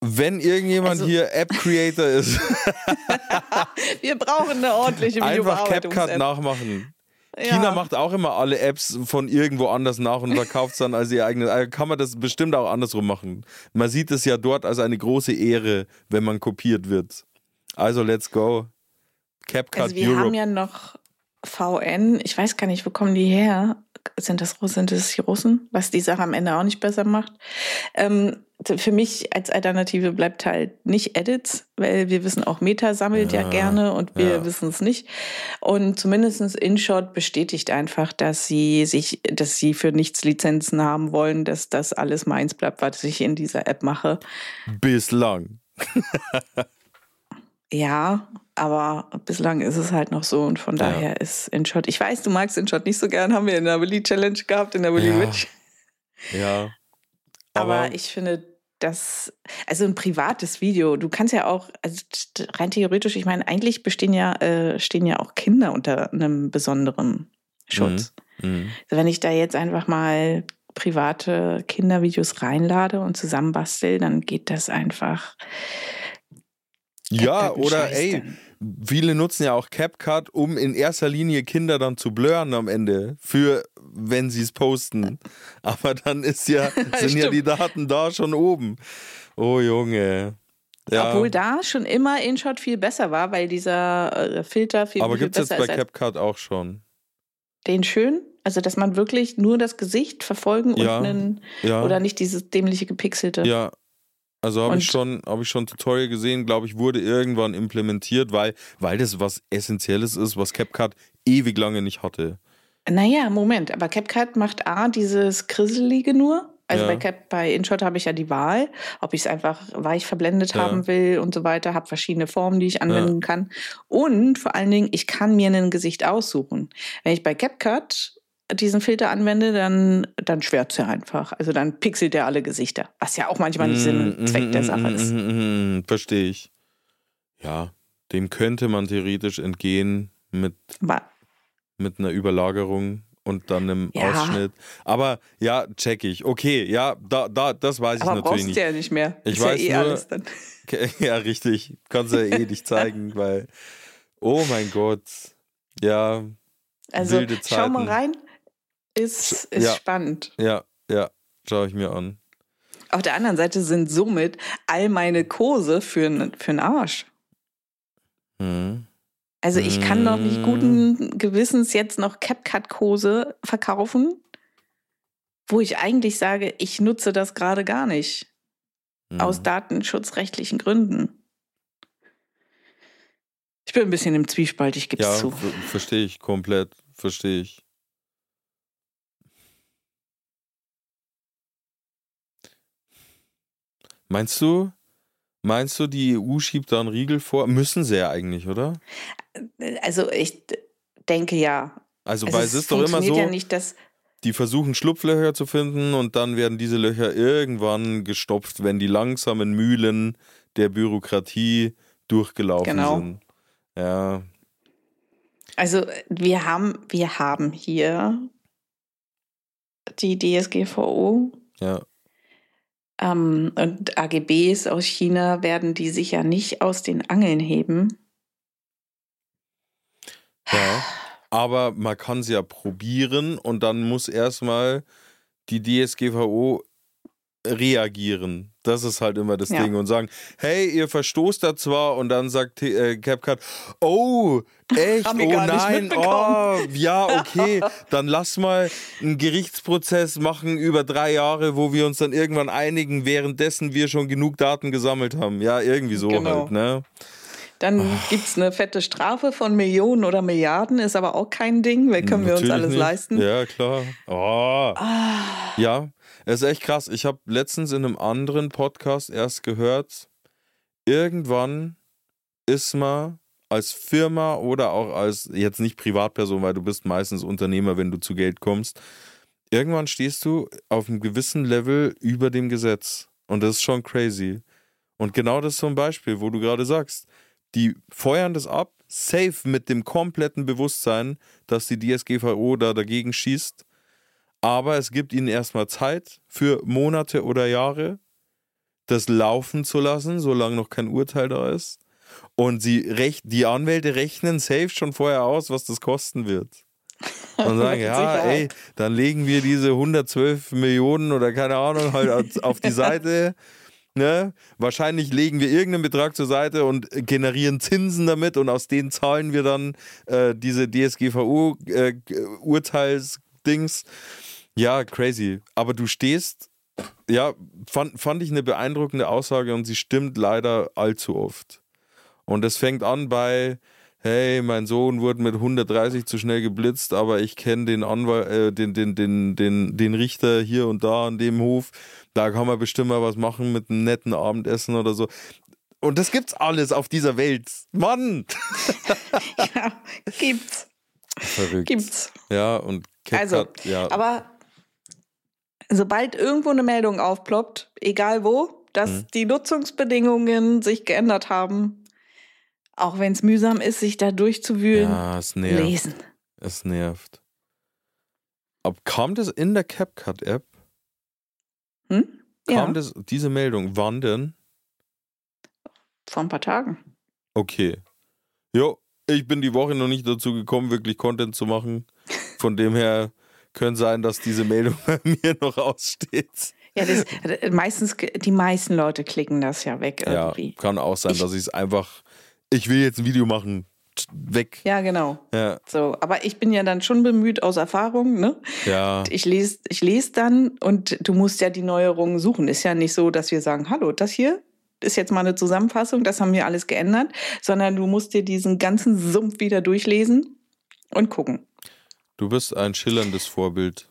Wenn irgendjemand hier App-Creator ist, wir brauchen eine ordentliche einfach Videobearbeitungs-App. CapCut nachmachen. Ja. China macht auch immer alle Apps von irgendwo anders nach und verkauft es dann als ihr eigenes. Also kann man das bestimmt auch andersrum machen. Man sieht es ja dort als eine große Ehre, wenn man kopiert wird. Also let's go. CapCut Also wir Europe. haben ja noch VN, ich weiß gar nicht, wo kommen die her? Sind das die Russen? Was die Sache am Ende auch nicht besser macht. Für mich als Alternative bleibt halt nicht Edits, weil wir wissen auch, Meta sammelt ja gerne und wir wissen es nicht. Und zumindest InShot bestätigt einfach, dass sie für nichts Lizenzen haben wollen, dass das alles meins bleibt, was ich in dieser App mache. Bislang. Ja, aber bislang ist es halt noch so und von daher ist InShot. Ich weiß, du magst InShot nicht so gern, haben wir in der Willy Challenge gehabt, in der Willy Witch. Ja. Aber ich finde, also ein privates Video, du kannst ja auch, also rein theoretisch, ich meine, eigentlich stehen ja auch Kinder unter einem besonderen Schutz. Also wenn ich da jetzt einfach mal private Kindervideos reinlade und zusammenbastel, dann geht das einfach. Ja, oder viele nutzen ja auch CapCut, um in erster Linie Kinder dann zu blurren am Ende, wenn sie es posten. Aber dann sind ja die Daten da schon oben. Oh Junge. Ja. Obwohl da schon immer InShot viel besser war, weil dieser Filter viel besser ist. Aber gibt es jetzt bei CapCut auch schon? Den schön? Also, dass man wirklich nur das Gesicht verfolgen oder nicht dieses dämliche Gepixelte. Ja. Also habe ich schon Tutorial gesehen, glaube ich, wurde irgendwann implementiert, weil das was Essentielles ist, was CapCut ewig lange nicht hatte. Naja, Moment, aber CapCut macht dieses Krisselige nur. Also bei InShot habe ich ja die Wahl, ob ich es einfach weich verblendet haben will und so weiter, habe verschiedene Formen, die ich anwenden kann. Und vor allen Dingen, ich kann mir ein Gesicht aussuchen. Wenn ich bei CapCut diesen Filter anwende, dann schwärzt er einfach. Also dann pixelt er alle Gesichter. Was ja auch manchmal nicht Sinn und Zweck der Sache ist. Verstehe ich. Ja, dem könnte man theoretisch entgehen mit einer Überlagerung und dann einem Ausschnitt. Aber ja, check ich. Okay, ja, das weiß ich aber natürlich nicht. Aber brauchst du ja nicht mehr. Ich ist weiß ja nur, alles dann. Ja, richtig. Kannst du ja nicht zeigen, weil oh mein Gott. Ja, also wilde Zeiten. Schau mal rein. Ist spannend. Ja, schaue ich mir an. Auf der anderen Seite sind somit all meine Kurse für einen Arsch. Also ich kann doch nicht guten Gewissens jetzt noch CapCut-Kurse verkaufen, wo ich eigentlich sage, ich nutze das gerade gar nicht. Aus datenschutzrechtlichen Gründen. Ich bin ein bisschen im Zwiespalt, ich gebe es zu. Verstehe ich komplett. Verstehe ich. Meinst du, die EU schiebt da einen Riegel vor? Müssen sie ja eigentlich, oder? Also ich denke ja. Also weil es ist doch immer so, ja nicht, dass die versuchen Schlupflöcher zu finden und dann werden diese Löcher irgendwann gestopft, wenn die langsamen Mühlen der Bürokratie durchgelaufen sind. Ja. Also wir haben hier die DSGVO. Ja. Und AGBs aus China werden die sicher nicht aus den Angeln heben. Ja, aber man kann sie ja probieren und dann muss erstmal die DSGVO reagieren. Das ist halt immer das Ding und sagen, hey, ihr verstoßt da zwar und dann sagt CapCut, oh, echt, oh nein, oh, ja, okay, dann lass mal einen Gerichtsprozess machen über 3 Jahre, wo wir uns dann irgendwann einigen, währenddessen wir schon genug Daten gesammelt haben. Ja, irgendwie so halt, ne? Dann gibt es eine fette Strafe von Millionen oder Milliarden, ist aber auch kein Ding, weil können wir uns alles nicht leisten. Ja, klar. Ja, es ist echt krass. Ich habe letztens in einem anderen Podcast erst gehört, irgendwann ist man als Firma oder auch als, jetzt nicht Privatperson, weil du bist meistens Unternehmer, wenn du zu Geld kommst, irgendwann stehst du auf einem gewissen Level über dem Gesetz. Und das ist schon crazy. Und genau das ist so ein Beispiel, wo du gerade sagst, die feuern das ab, safe mit dem kompletten Bewusstsein, dass die DSGVO da dagegen schießt. Aber es gibt ihnen erstmal Zeit für Monate oder Jahre. das laufen zu lassen, solange noch kein Urteil da ist. Und die Anwälte rechnen safe schon vorher aus, was das kosten wird. Und sagen, ja, ey, dann legen wir diese 112 Millionen oder keine Ahnung halt auf die Seite. Ne? Wahrscheinlich legen wir irgendeinen Betrag zur Seite und generieren Zinsen damit und aus denen zahlen wir dann diese DSGVO-Urteilsdings. Ja, crazy. Aber du stehst, ja, fand ich eine beeindruckende Aussage und sie stimmt leider allzu oft. Und es fängt an bei, hey, mein Sohn wurde mit 130 zu schnell geblitzt, aber ich kenne den Anwalt, den Richter hier und da an dem Hof. Da kann man bestimmt mal was machen mit einem netten Abendessen oder so. Und das gibt's alles auf dieser Welt. Mann! Ja, gibt's. Verrückt. Gibt's. Ja, und CapCut, ja. Aber sobald irgendwo eine Meldung aufploppt, egal wo, dass die Nutzungsbedingungen sich geändert haben, auch wenn es mühsam ist, sich da durchzuwühlen, ja, es nervt. lesen. Es nervt. Aber kam das in der CapCut-App? Kam das, diese Meldung? Wann denn? Vor ein paar Tagen. Okay. Jo, ich bin die Woche noch nicht dazu gekommen, wirklich Content zu machen. Von dem her könnte sein, dass diese Meldung bei mir noch aussteht. Ja, die meisten Leute klicken das ja weg irgendwie. Ja, kann auch sein, dass ich es einfach, ich will jetzt ein Video machen, weg. Ja, genau. Ja. So, aber ich bin ja dann schon bemüht aus Erfahrung, ne? Ja. Ich lese dann und du musst ja die Neuerungen suchen. Ist ja nicht so, dass wir sagen, hallo, das hier ist jetzt mal eine Zusammenfassung, das haben wir alles geändert, sondern du musst dir diesen ganzen Sumpf wieder durchlesen und gucken. Du bist ein schillerndes Vorbild.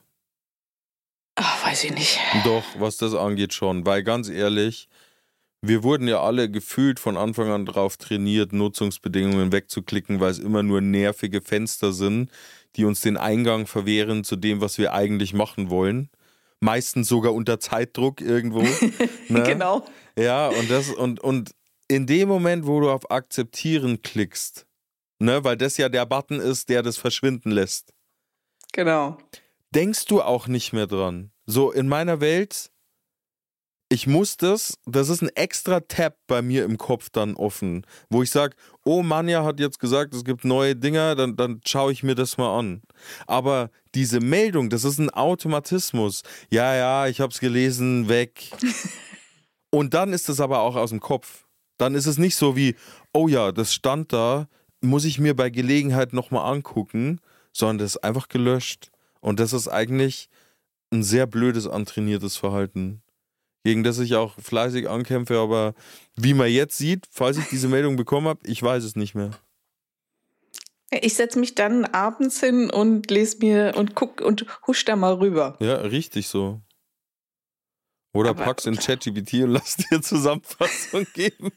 Ach, weiß ich nicht. Doch, was das angeht schon, weil ganz ehrlich, wir wurden ja alle gefühlt von Anfang an drauf trainiert, Nutzungsbedingungen wegzuklicken, weil es immer nur nervige Fenster sind, die uns den Eingang verwehren zu dem, was wir eigentlich machen wollen. Meistens sogar unter Zeitdruck irgendwo. Ne? Genau. Ja, und in dem Moment, wo du auf Akzeptieren klickst, ne, weil das ja der Button ist, der das verschwinden lässt, genau, denkst du auch nicht mehr dran. So in meiner Welt, ich muss das ist ein extra Tab bei mir im Kopf dann offen, wo ich sage, oh, Manja hat jetzt gesagt, es gibt neue Dinger, dann schaue ich mir das mal an. Aber diese Meldung, das ist ein Automatismus. Ja, ich habe es gelesen, weg. Und dann ist es aber auch aus dem Kopf. Dann ist es nicht so wie, oh ja, das stand da, muss ich mir bei Gelegenheit nochmal angucken, sondern das ist einfach gelöscht. Und das ist eigentlich ein sehr blödes, antrainiertes Verhalten, gegen das ich auch fleißig ankämpfe, aber wie man jetzt sieht, falls ich diese Meldung bekommen habe, ich weiß es nicht mehr. Ich setze mich dann abends hin und lese mir und guck und husch da mal rüber. Ja, richtig so. Oder aber pack's in ChatGPT und lass dir Zusammenfassung geben.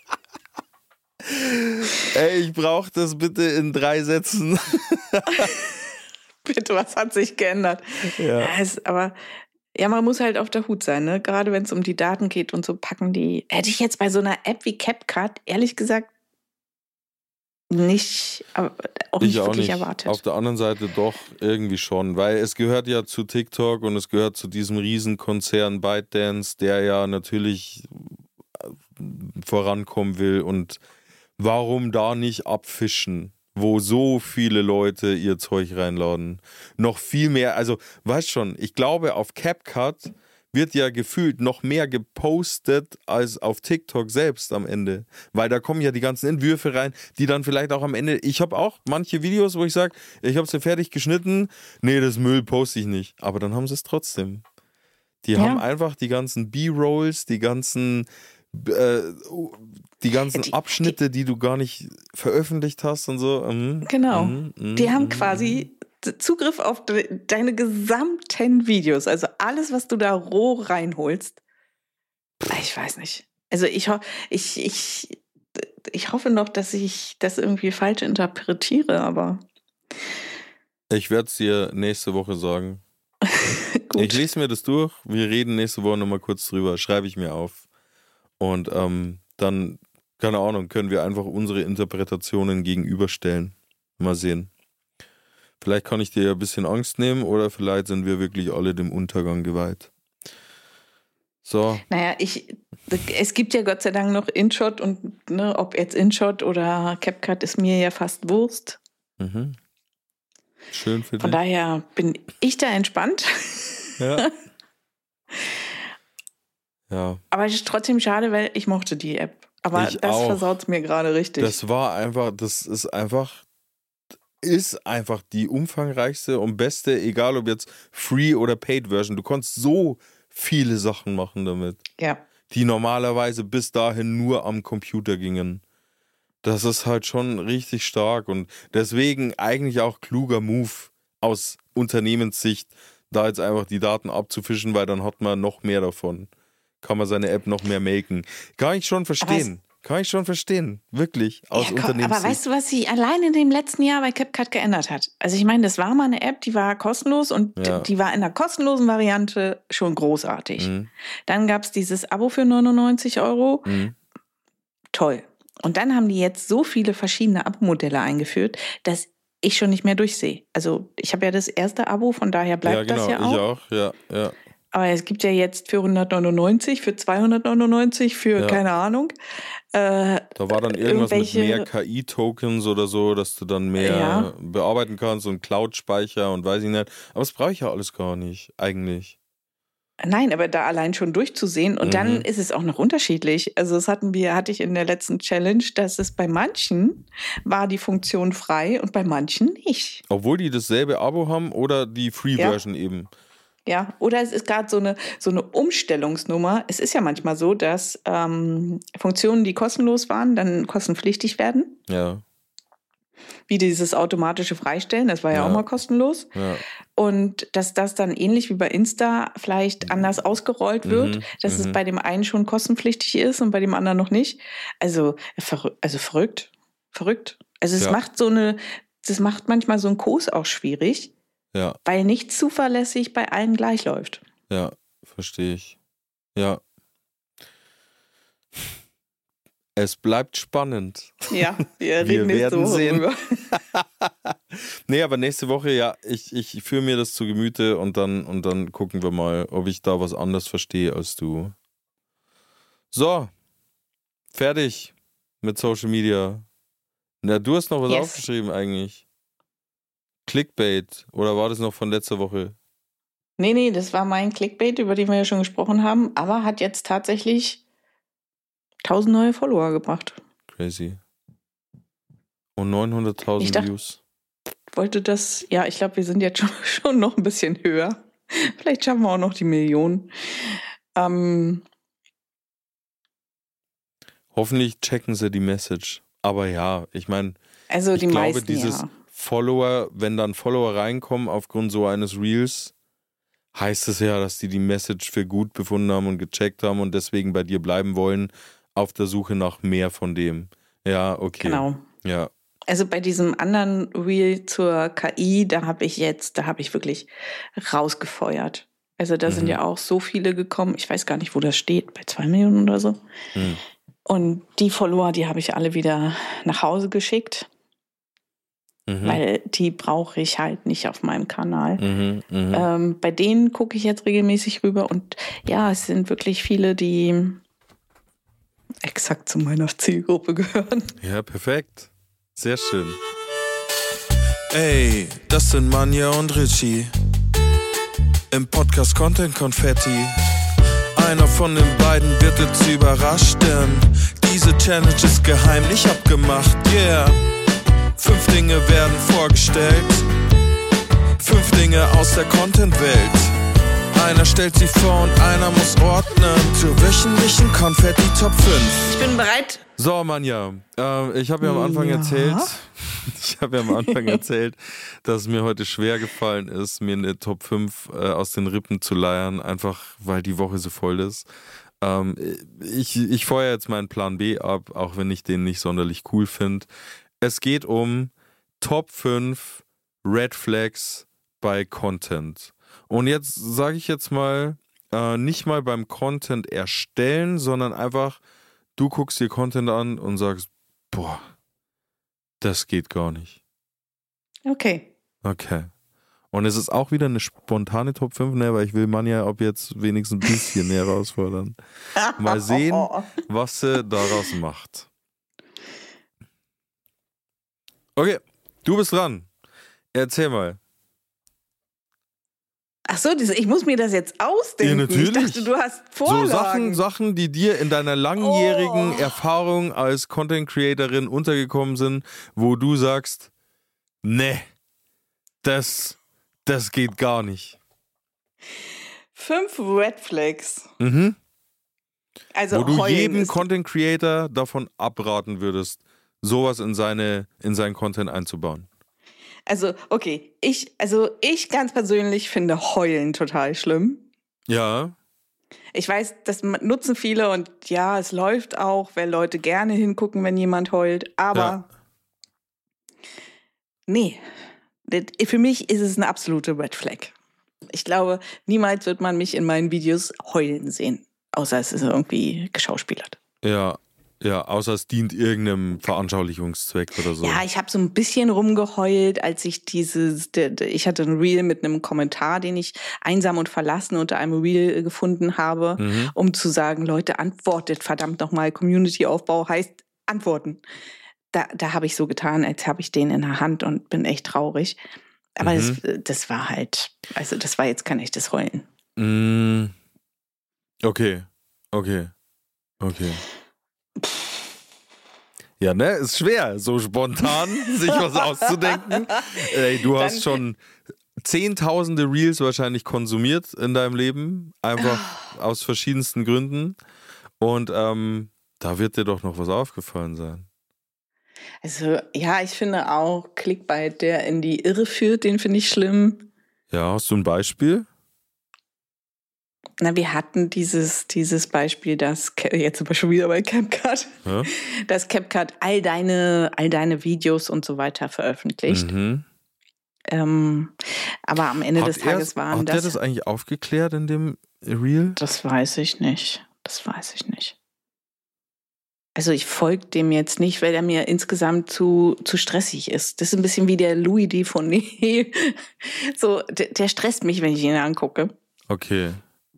Ey, ich brauche das bitte in 3 Sätzen. Bitte, was hat sich geändert? Ja. Aber ja, man muss halt auf der Hut sein, ne? Gerade wenn es um die Daten geht und so packen die. Hätte ich jetzt bei so einer App wie CapCut ehrlich gesagt nicht wirklich erwartet. Auf der anderen Seite doch irgendwie schon, weil es gehört ja zu TikTok und es gehört zu diesem Riesenkonzern ByteDance, der ja natürlich vorankommen will, und warum da nicht abfischen, wo so viele Leute ihr Zeug reinladen? Noch viel mehr, also weißt schon, ich glaube auf CapCut wird ja gefühlt noch mehr gepostet als auf TikTok selbst am Ende. Weil da kommen ja die ganzen Entwürfe rein, die dann vielleicht auch am Ende, ich habe auch manche Videos, wo ich sage, ich habe sie fertig geschnitten, nee, das Müll poste ich nicht. Aber dann haben sie es trotzdem. Die haben einfach die ganzen B-Rolls, die ganzen Abschnitte, die du gar nicht veröffentlicht hast und so. Genau. Die haben quasi Zugriff auf deine gesamten Videos, also alles, was du da roh reinholst. Ich weiß nicht. Also ich hoffe noch, dass ich das irgendwie falsch interpretiere, aber ich werde es dir nächste Woche sagen. Gut. Ich lese mir das durch. Wir reden nächste Woche nochmal kurz drüber. Schreibe ich mir auf. Und dann, keine Ahnung, können wir einfach unsere Interpretationen gegenüberstellen. Mal sehen. Vielleicht kann ich dir ja ein bisschen Angst nehmen oder vielleicht sind wir wirklich alle dem Untergang geweiht. So. Naja, es gibt ja Gott sei Dank noch InShot und ne, ob jetzt InShot oder CapCut ist mir ja fast Wurst. Mhm. Schön für dich. Von daher bin ich da entspannt. Ja. Ja. Aber es ist trotzdem schade, weil ich mochte die App. Aber Ich das auch. versaut es mir gerade richtig. Das ist einfach die umfangreichste und beste, egal ob jetzt Free oder Paid Version. Du konntest so viele Sachen machen damit, Ja. die normalerweise bis dahin nur am Computer gingen. Das ist halt schon richtig stark und deswegen eigentlich auch kluger Move aus Unternehmenssicht, da jetzt einfach die Daten abzufischen, weil dann hat man noch mehr davon. Kann man seine App noch mehr melken. Kann ich schon verstehen. Wirklich, aus Unternehmenssicht. Aber weißt du, was sich allein in dem letzten Jahr bei CapCut geändert hat? Also ich meine, das war mal eine App, die war kostenlos und die war in der kostenlosen Variante schon großartig. Mhm. Dann gab es dieses Abo für 99 €. Mhm. Toll. Und dann haben die jetzt so viele verschiedene Abo-Modelle eingeführt, dass ich schon nicht mehr durchsehe. Also ich habe ja das erste Abo, von daher bleibt das ja auch. Ich auch, ja. Aber es gibt ja jetzt für 199, für 299, für keine Ahnung. Da war dann irgendwas mit mehr KI-Tokens oder so, dass du dann mehr bearbeiten kannst und Cloud-Speicher und weiß ich nicht. Aber das brauche ich ja alles gar nicht, eigentlich. Nein, aber da allein schon durchzusehen und dann ist es auch noch unterschiedlich. Also das hatte ich in der letzten Challenge, dass es bei manchen war die Funktion frei und bei manchen nicht. Obwohl die dasselbe Abo haben oder die Free-Version eben. Ja, oder es ist gerade so eine Umstellungsnummer. Es ist ja manchmal so, dass Funktionen, die kostenlos waren, dann kostenpflichtig werden. Ja. Wie dieses automatische Freistellen, das war ja auch mal kostenlos. Ja. Und dass das dann ähnlich wie bei Insta vielleicht anders ausgerollt wird, dass es bei dem einen schon kostenpflichtig ist und bei dem anderen noch nicht. Also verrückt. Also das macht manchmal so einen Kurs auch schwierig. Ja. Weil nicht zuverlässig bei allen gleich läuft. Ja, verstehe ich. Ja. Es bleibt spannend. Ja, wir reden werden so sehen. drüber. Nee, aber nächste Woche, ich führe mir das zu Gemüte und dann gucken wir mal, ob ich da was anderes verstehe als du. So, fertig mit Social Media. Na, du hast noch was aufgeschrieben eigentlich. Clickbait, oder war das noch von letzter Woche? Nee, das war mein Clickbait, über den wir ja schon gesprochen haben, aber hat jetzt tatsächlich 1000 neue Follower gebracht. Crazy. Und 900.000 Views. Ich glaube, wir sind jetzt schon noch ein bisschen höher. Vielleicht schaffen wir auch noch die Million. Hoffentlich checken sie die Message. Aber ja, ich meine, also ich die glaube, meisten, dieses Follower, wenn dann Follower reinkommen aufgrund so eines Reels, heißt es ja, dass die Message für gut befunden haben und gecheckt haben und deswegen bei dir bleiben wollen, auf der Suche nach mehr von dem. Ja, okay. Genau. Ja. Also bei diesem anderen Reel zur KI, da habe ich wirklich rausgefeuert. Also da sind ja auch so viele gekommen. Ich weiß gar nicht, wo das steht, bei 2 Millionen oder so. Und die Follower, die habe ich alle wieder nach Hause geschickt. Weil die brauche ich halt nicht auf meinem Kanal. Bei denen gucke ich jetzt regelmäßig rüber und ja, es sind wirklich viele, die exakt zu meiner Zielgruppe gehören. Ja, perfekt. Sehr schön. Ey, das sind Manja und Richie. Im Podcast Content Konfetti. Einer von den beiden wird jetzt überrascht, denn diese Challenge ist geheimlich abgemacht, yeah. 5 Dinge werden vorgestellt. 5 Dinge aus der Content-Welt. Einer stellt sie vor und einer muss ordnen zur wöchentlichen Konfetti Top 5. Ich bin bereit. So, Manja, ich habe ja am Anfang erzählt, dass es mir heute schwer gefallen ist, mir eine Top 5 aus den Rippen zu leiern, einfach weil die Woche so voll ist. Ich feuere jetzt meinen Plan B ab, auch wenn ich den nicht sonderlich cool finde. Es geht um Top 5 Red Flags bei Content. Und jetzt sage ich jetzt mal, nicht mal beim Content erstellen, sondern einfach, du guckst dir Content an und sagst, boah, das geht gar nicht. Okay. Und es ist auch wieder eine spontane Top 5, ne, weil ich will Manja ab jetzt wenigstens ein bisschen herausfordern. Mal sehen, was sie daraus macht. Okay, du bist dran. Erzähl mal. Ach so, ich muss mir das jetzt ausdenken. Ja, natürlich. Ich dachte, du hast Vorlagen. So Sachen, die dir in deiner langjährigen Erfahrung als Content Creatorin untergekommen sind, wo du sagst, ne, das geht gar nicht. 5 Red Flags. Mhm. Also wo du heulen jedem ist Content Creator davon abraten würdest, sowas in seinen Content einzubauen. Also, okay, ich ganz persönlich finde Heulen total schlimm. Ja. Ich weiß, das nutzen viele und ja, es läuft auch, weil Leute gerne hingucken, wenn jemand heult. Aber nee, für mich ist es eine absolute Red Flag. Ich glaube, niemals wird man mich in meinen Videos heulen sehen, außer es ist irgendwie geschauspielert. Ja, außer es dient irgendeinem Veranschaulichungszweck oder so. Ja, ich habe so ein bisschen rumgeheult, als ich ich hatte ein Reel mit einem Kommentar, den ich einsam und verlassen unter einem Reel gefunden habe, um zu sagen, Leute, antwortet, verdammt nochmal, Community-Aufbau heißt antworten. Da habe ich so getan, als habe ich den in der Hand und bin echt traurig. Aber das war halt, also das war jetzt kein echtes Heulen. Okay. Ja, ne, ist schwer, so spontan sich was auszudenken. Ey, du hast schon zehntausende Reels wahrscheinlich konsumiert in deinem Leben, einfach aus verschiedensten Gründen. Und da wird dir doch noch was aufgefallen sein. Also ja, ich finde auch Clickbait, der in die Irre führt, den finde ich schlimm. Ja, hast du ein Beispiel? Na, wir hatten dieses Beispiel, dass, jetzt sind wir schon wieder bei CapCut, dass CapCut all deine Videos und so weiter veröffentlicht. Aber am Ende des Tages waren das... Hat der das eigentlich aufgeklärt in dem Reel? Das weiß ich nicht. Also ich folge dem jetzt nicht, weil er mir insgesamt zu stressig ist. Das ist ein bisschen wie der Louis Defonet. So, der stresst mich, wenn ich ihn angucke. Okay.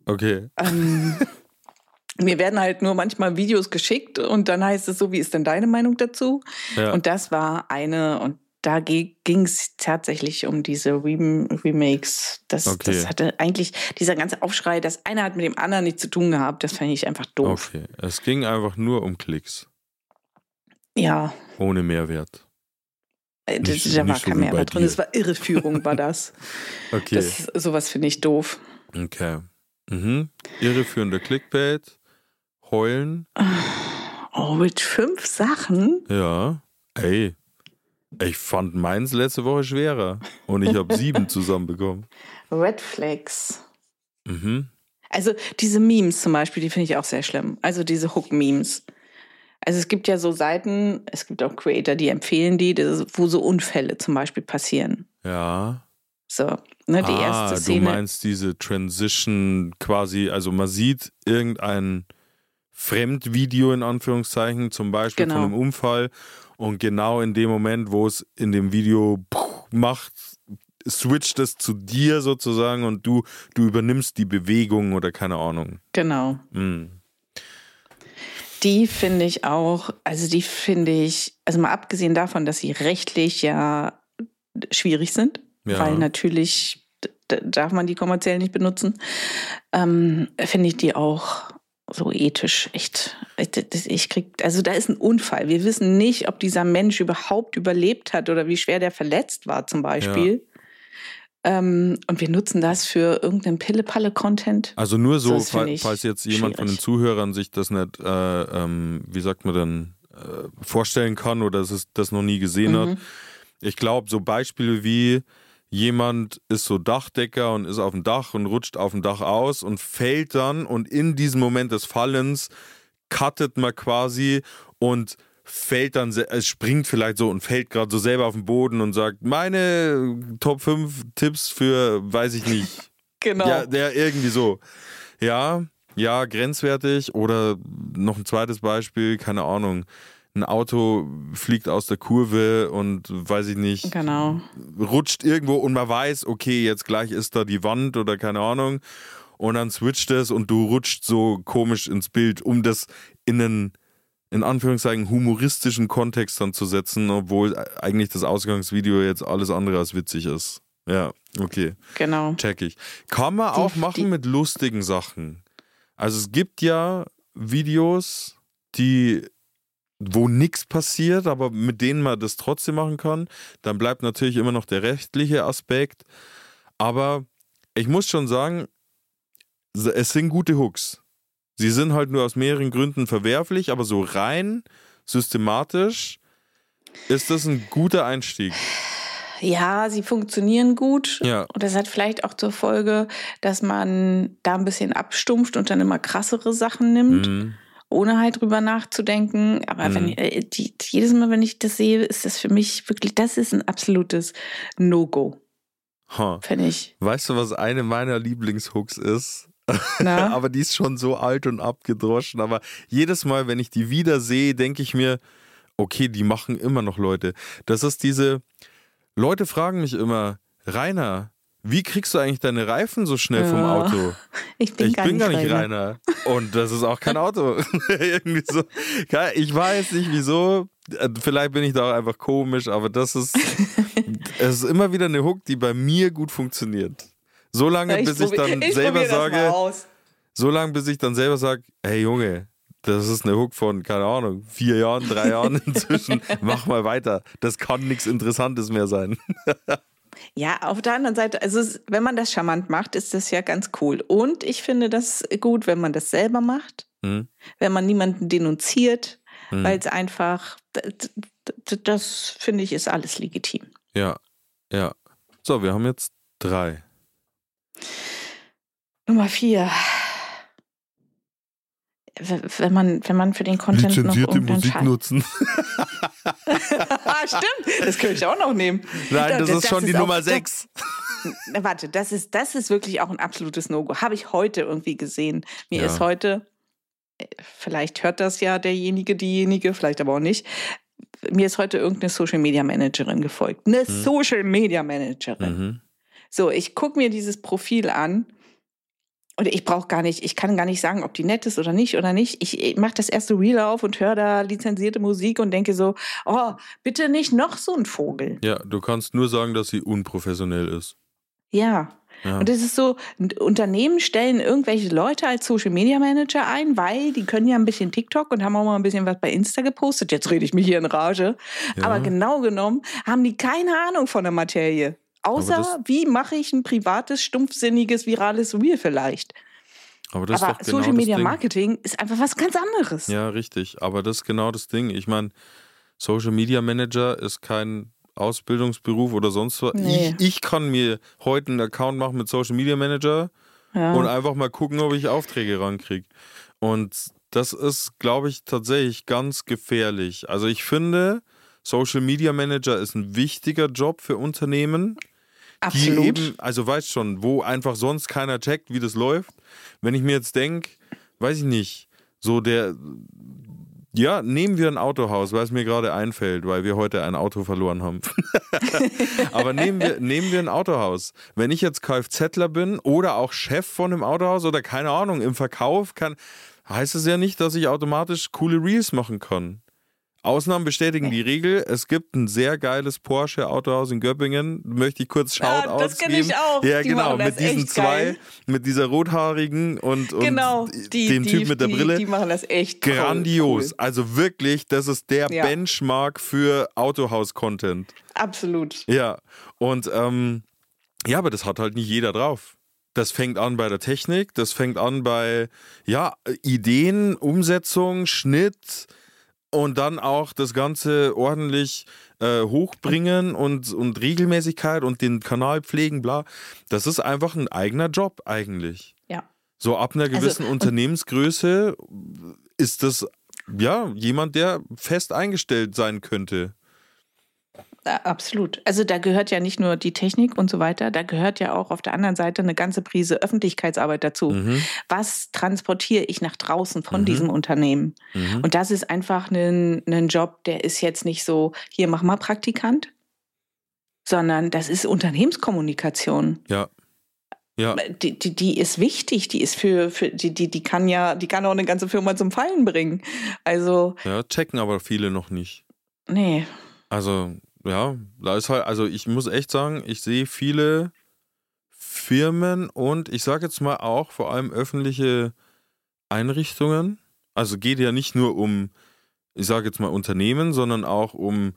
Mir werden halt nur manchmal Videos geschickt und dann heißt es so, wie ist denn deine Meinung dazu? Ja. Und das war eine, und da ging es tatsächlich um diese Remakes. Das hatte eigentlich, dieser ganze Aufschrei, das eine hat mit dem anderen nichts zu tun gehabt, das fand ich einfach doof. Okay, es ging einfach nur um Klicks. Ja. Ohne Mehrwert. Da war so kein Mehrwert drin, das war Irreführung, war das. Okay. Sowas finde ich doof. Okay. Irreführende Clickbait, heulen. Oh, mit 5 Sachen? Ja. Ey, ich fand meins letzte Woche schwerer und ich habe 7 zusammenbekommen. Red Flags. Also diese Memes zum Beispiel, die finde ich auch sehr schlimm. Also diese Hook-Memes. Also es gibt ja so Seiten, es gibt auch Creator, die empfehlen wo so Unfälle zum Beispiel passieren. Ja. So, ne, die erste Szene. Du meinst diese Transition quasi, also man sieht irgendein Fremdvideo in Anführungszeichen, zum Beispiel von einem Unfall, und genau in dem Moment, wo es in dem Video macht, switcht es zu dir sozusagen und du übernimmst die Bewegung oder keine Ahnung. Genau. Die finde ich auch, also mal abgesehen davon, dass sie rechtlich ja schwierig sind, weil natürlich darf man die kommerziell nicht benutzen, finde ich die auch so ethisch echt. Also da ist ein Unfall. Wir wissen nicht, ob dieser Mensch überhaupt überlebt hat oder wie schwer der verletzt war zum Beispiel. Ja. Und wir nutzen das für irgendeinen Pille-Palle-Content. Also nur so, falls jetzt jemand von den Zuhörern sich das nicht, wie sagt man denn, vorstellen kann oder das noch nie gesehen hat. Ich glaube, so Beispiele wie jemand ist so Dachdecker und ist auf dem Dach und rutscht auf dem Dach aus und fällt dann, und in diesem Moment des Fallens cuttet man quasi und fällt dann, es springt vielleicht so und fällt gerade so selber auf den Boden und sagt, meine Top 5 Tipps für, weiß ich nicht. Genau. Ja, der irgendwie so. Ja, grenzwertig. Oder noch ein zweites Beispiel, keine Ahnung. ein Auto fliegt aus der Kurve und weiß ich nicht, Genau. rutscht irgendwo und man weiß, okay, jetzt gleich ist da die Wand oder keine Ahnung und dann switcht es und du rutscht so komisch ins Bild, um das in einen, in Anführungszeichen, humoristischen Kontext dann zu setzen, obwohl eigentlich das Ausgangsvideo jetzt alles andere als witzig ist. Ja, okay. Genau. Check ich. Kann man auch machen mit lustigen Sachen. Also es gibt ja Videos, wo nichts passiert, aber mit denen man das trotzdem machen kann. Dann bleibt natürlich immer noch der rechtliche Aspekt. Aber ich muss schon sagen, es sind gute Hooks. Sie sind halt nur aus mehreren Gründen verwerflich, aber so rein systematisch ist das ein guter Einstieg. Ja, sie funktionieren gut. Ja. Und das hat vielleicht auch zur Folge, dass man da ein bisschen abstumpft und dann immer krassere Sachen nimmt, ohne halt drüber nachzudenken. Aber wenn jedes Mal, wenn ich das sehe, ist das für mich wirklich, das ist ein absolutes No-Go. Finde ich. Weißt du, was eine meiner Lieblingshooks ist? Na? Aber die ist schon so alt und abgedroschen. Aber jedes Mal, wenn ich die wieder sehe, denke ich mir, okay, die machen immer noch Leute. Das ist diese... Leute fragen mich immer, Rainer, wie kriegst du eigentlich deine Reifen so schnell vom Auto? Ich bin gar nicht Rainer. Und das ist auch kein Auto. Irgendwie so. Ich weiß nicht wieso. Vielleicht bin ich da auch einfach komisch, aber es ist immer wieder eine Hook, die bei mir gut funktioniert. Solange bis ich dann selber sage, hey Junge, das ist eine Hook von, keine Ahnung, 4 Jahren, 3 Jahren inzwischen. Mach mal weiter. Das kann nichts Interessantes mehr sein. Ja, auf der anderen Seite, also wenn man das charmant macht, ist das ja ganz cool. Und ich finde das gut, wenn man das selber macht, wenn man niemanden denunziert, weil es einfach, das finde ich, ist alles legitim. Ja, ja. So, wir haben jetzt 3. Nummer 4. Wenn man für den Content noch Musik nutzen. Stimmt, das könnte ich auch noch nehmen. Nein, das ist schon die Nummer 6. Warte, das ist wirklich auch ein absolutes No-Go. Habe ich heute irgendwie gesehen. Mir ist heute, vielleicht hört das ja diejenige, vielleicht aber auch nicht, mir ist heute irgendeine Social-Media-Managerin gefolgt. Eine Social-Media-Managerin. So, ich gucke mir dieses Profil an. Und ich kann gar nicht sagen, ob die nett ist oder nicht. Ich mache das erste Reel auf und höre da lizenzierte Musik und denke so, oh, bitte nicht noch so ein Vogel. Ja, du kannst nur sagen, dass sie unprofessionell ist. Ja. Und es ist so, Unternehmen stellen irgendwelche Leute als Social-Media-Manager ein, weil die können ja ein bisschen TikTok und haben auch mal ein bisschen was bei Insta gepostet. Jetzt rede ich mich hier in Rage. Ja. Aber genau genommen haben die keine Ahnung von der Materie. Außer, wie mache ich ein privates, stumpfsinniges, virales Reel vielleicht. Aber Social Media Marketing ist einfach was ganz anderes. Ja, richtig. Aber das ist genau das Ding. Ich meine, Social Media Manager ist kein Ausbildungsberuf oder sonst was. Nee. Ich kann mir heute einen Account machen mit Social Media Manager und einfach mal gucken, ob ich Aufträge rankriege. Und das ist, glaube ich, tatsächlich ganz gefährlich. Also ich finde, Social Media Manager ist ein wichtiger Job für Unternehmen. Absolut. Die eben, also weißt schon, wo einfach sonst keiner checkt, wie das läuft. Wenn ich mir jetzt denke, weiß ich nicht, so nehmen wir ein Autohaus, weil es mir gerade einfällt, weil wir heute ein Auto verloren haben. Aber nehmen wir ein Autohaus. Wenn ich jetzt Kfzler bin oder auch Chef von einem Autohaus oder keine Ahnung, im Verkauf heißt es ja nicht, dass ich automatisch coole Reels machen kann. Ausnahmen bestätigen die Regel. Es gibt ein sehr geiles Porsche-Autohaus in Göppingen. Möchte ich kurz Shoutouts geben. Das kenne ich auch. Ja, genau. Mit diesen 2, mit dieser rothaarigen und dem Typ mit der Brille. Die machen das echt grandios. Cool. Also wirklich, das ist der Benchmark für Autohaus-Content. Absolut. Ja. Und aber das hat halt nicht jeder drauf. Das fängt an bei der Technik, das fängt an bei Ideen, Umsetzung, Schnitt. Und dann auch das Ganze ordentlich hochbringen und Regelmäßigkeit und den Kanal pflegen, bla. Das ist einfach ein eigener Job eigentlich. Ja. So ab einer gewissen Unternehmensgröße ist das jemand, der fest eingestellt sein könnte. Absolut. Also da gehört ja nicht nur die Technik und so weiter, da gehört ja auch auf der anderen Seite eine ganze Prise Öffentlichkeitsarbeit dazu. Was transportiere ich nach draußen von diesem Unternehmen? Und das ist einfach ein Job, der ist jetzt nicht so, hier mach mal Praktikant, sondern das ist Unternehmenskommunikation. Ja. Ja. Die ist wichtig, die ist die kann auch eine ganze Firma zum Fallen bringen. Also. Ja, checken aber viele noch nicht. Nee. Also, ja, da ist halt, also ich muss echt sagen, ich sehe viele Firmen und ich sage jetzt mal auch vor allem öffentliche Einrichtungen. Also geht ja nicht nur um, ich sage jetzt mal Unternehmen, sondern auch um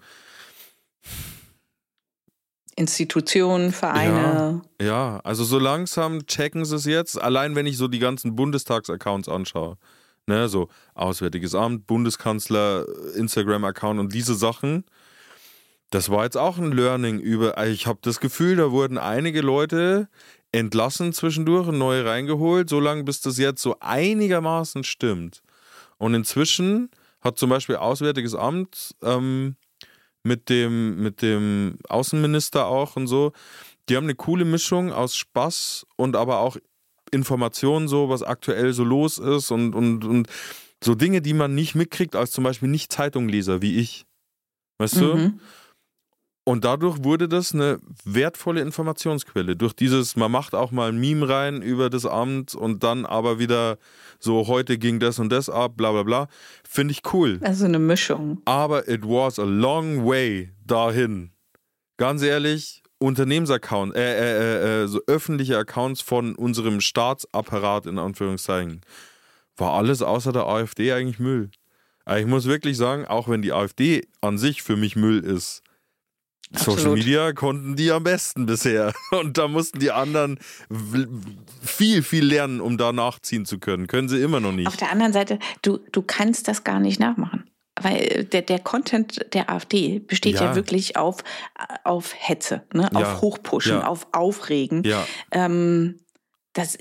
Institutionen, Vereine. Ja, also so langsam checken sie es jetzt. Allein wenn ich so die ganzen Bundestagsaccounts anschaue. Ne, so Auswärtiges Amt, Bundeskanzler, Instagram-Account und diese Sachen. Das war jetzt auch ein Learning ich habe das Gefühl, da wurden einige Leute entlassen zwischendurch und neue reingeholt, solange bis das jetzt so einigermaßen stimmt. Und inzwischen hat zum Beispiel Auswärtiges Amt mit dem Außenminister auch und so, die haben eine coole Mischung aus Spaß und aber auch Informationen, so was aktuell so los ist und so Dinge, die man nicht mitkriegt, als zum Beispiel nicht Zeitungleser wie ich. Weißt du? Und dadurch wurde das eine wertvolle Informationsquelle. Durch dieses, man macht auch mal ein Meme rein über das Amt und dann aber wieder so, heute ging das und das ab, bla bla bla. Finde ich cool. Also eine Mischung. Aber it was a long way dahin. Ganz ehrlich, Unternehmensaccount, so öffentliche Accounts von unserem Staatsapparat, in Anführungszeichen, war alles außer der AfD eigentlich Müll. Aber ich muss wirklich sagen, auch wenn die AfD an sich für mich Müll ist, Absolut. Social Media konnten die am besten bisher. Und da mussten die anderen viel, viel lernen, um da nachziehen zu können. Können sie immer noch nicht. Auf der anderen Seite, du kannst das gar nicht nachmachen. Weil der Content der AfD besteht ja wirklich auf Hetze, ne? Auf Hochpushen, auf Aufregen. Ja. Das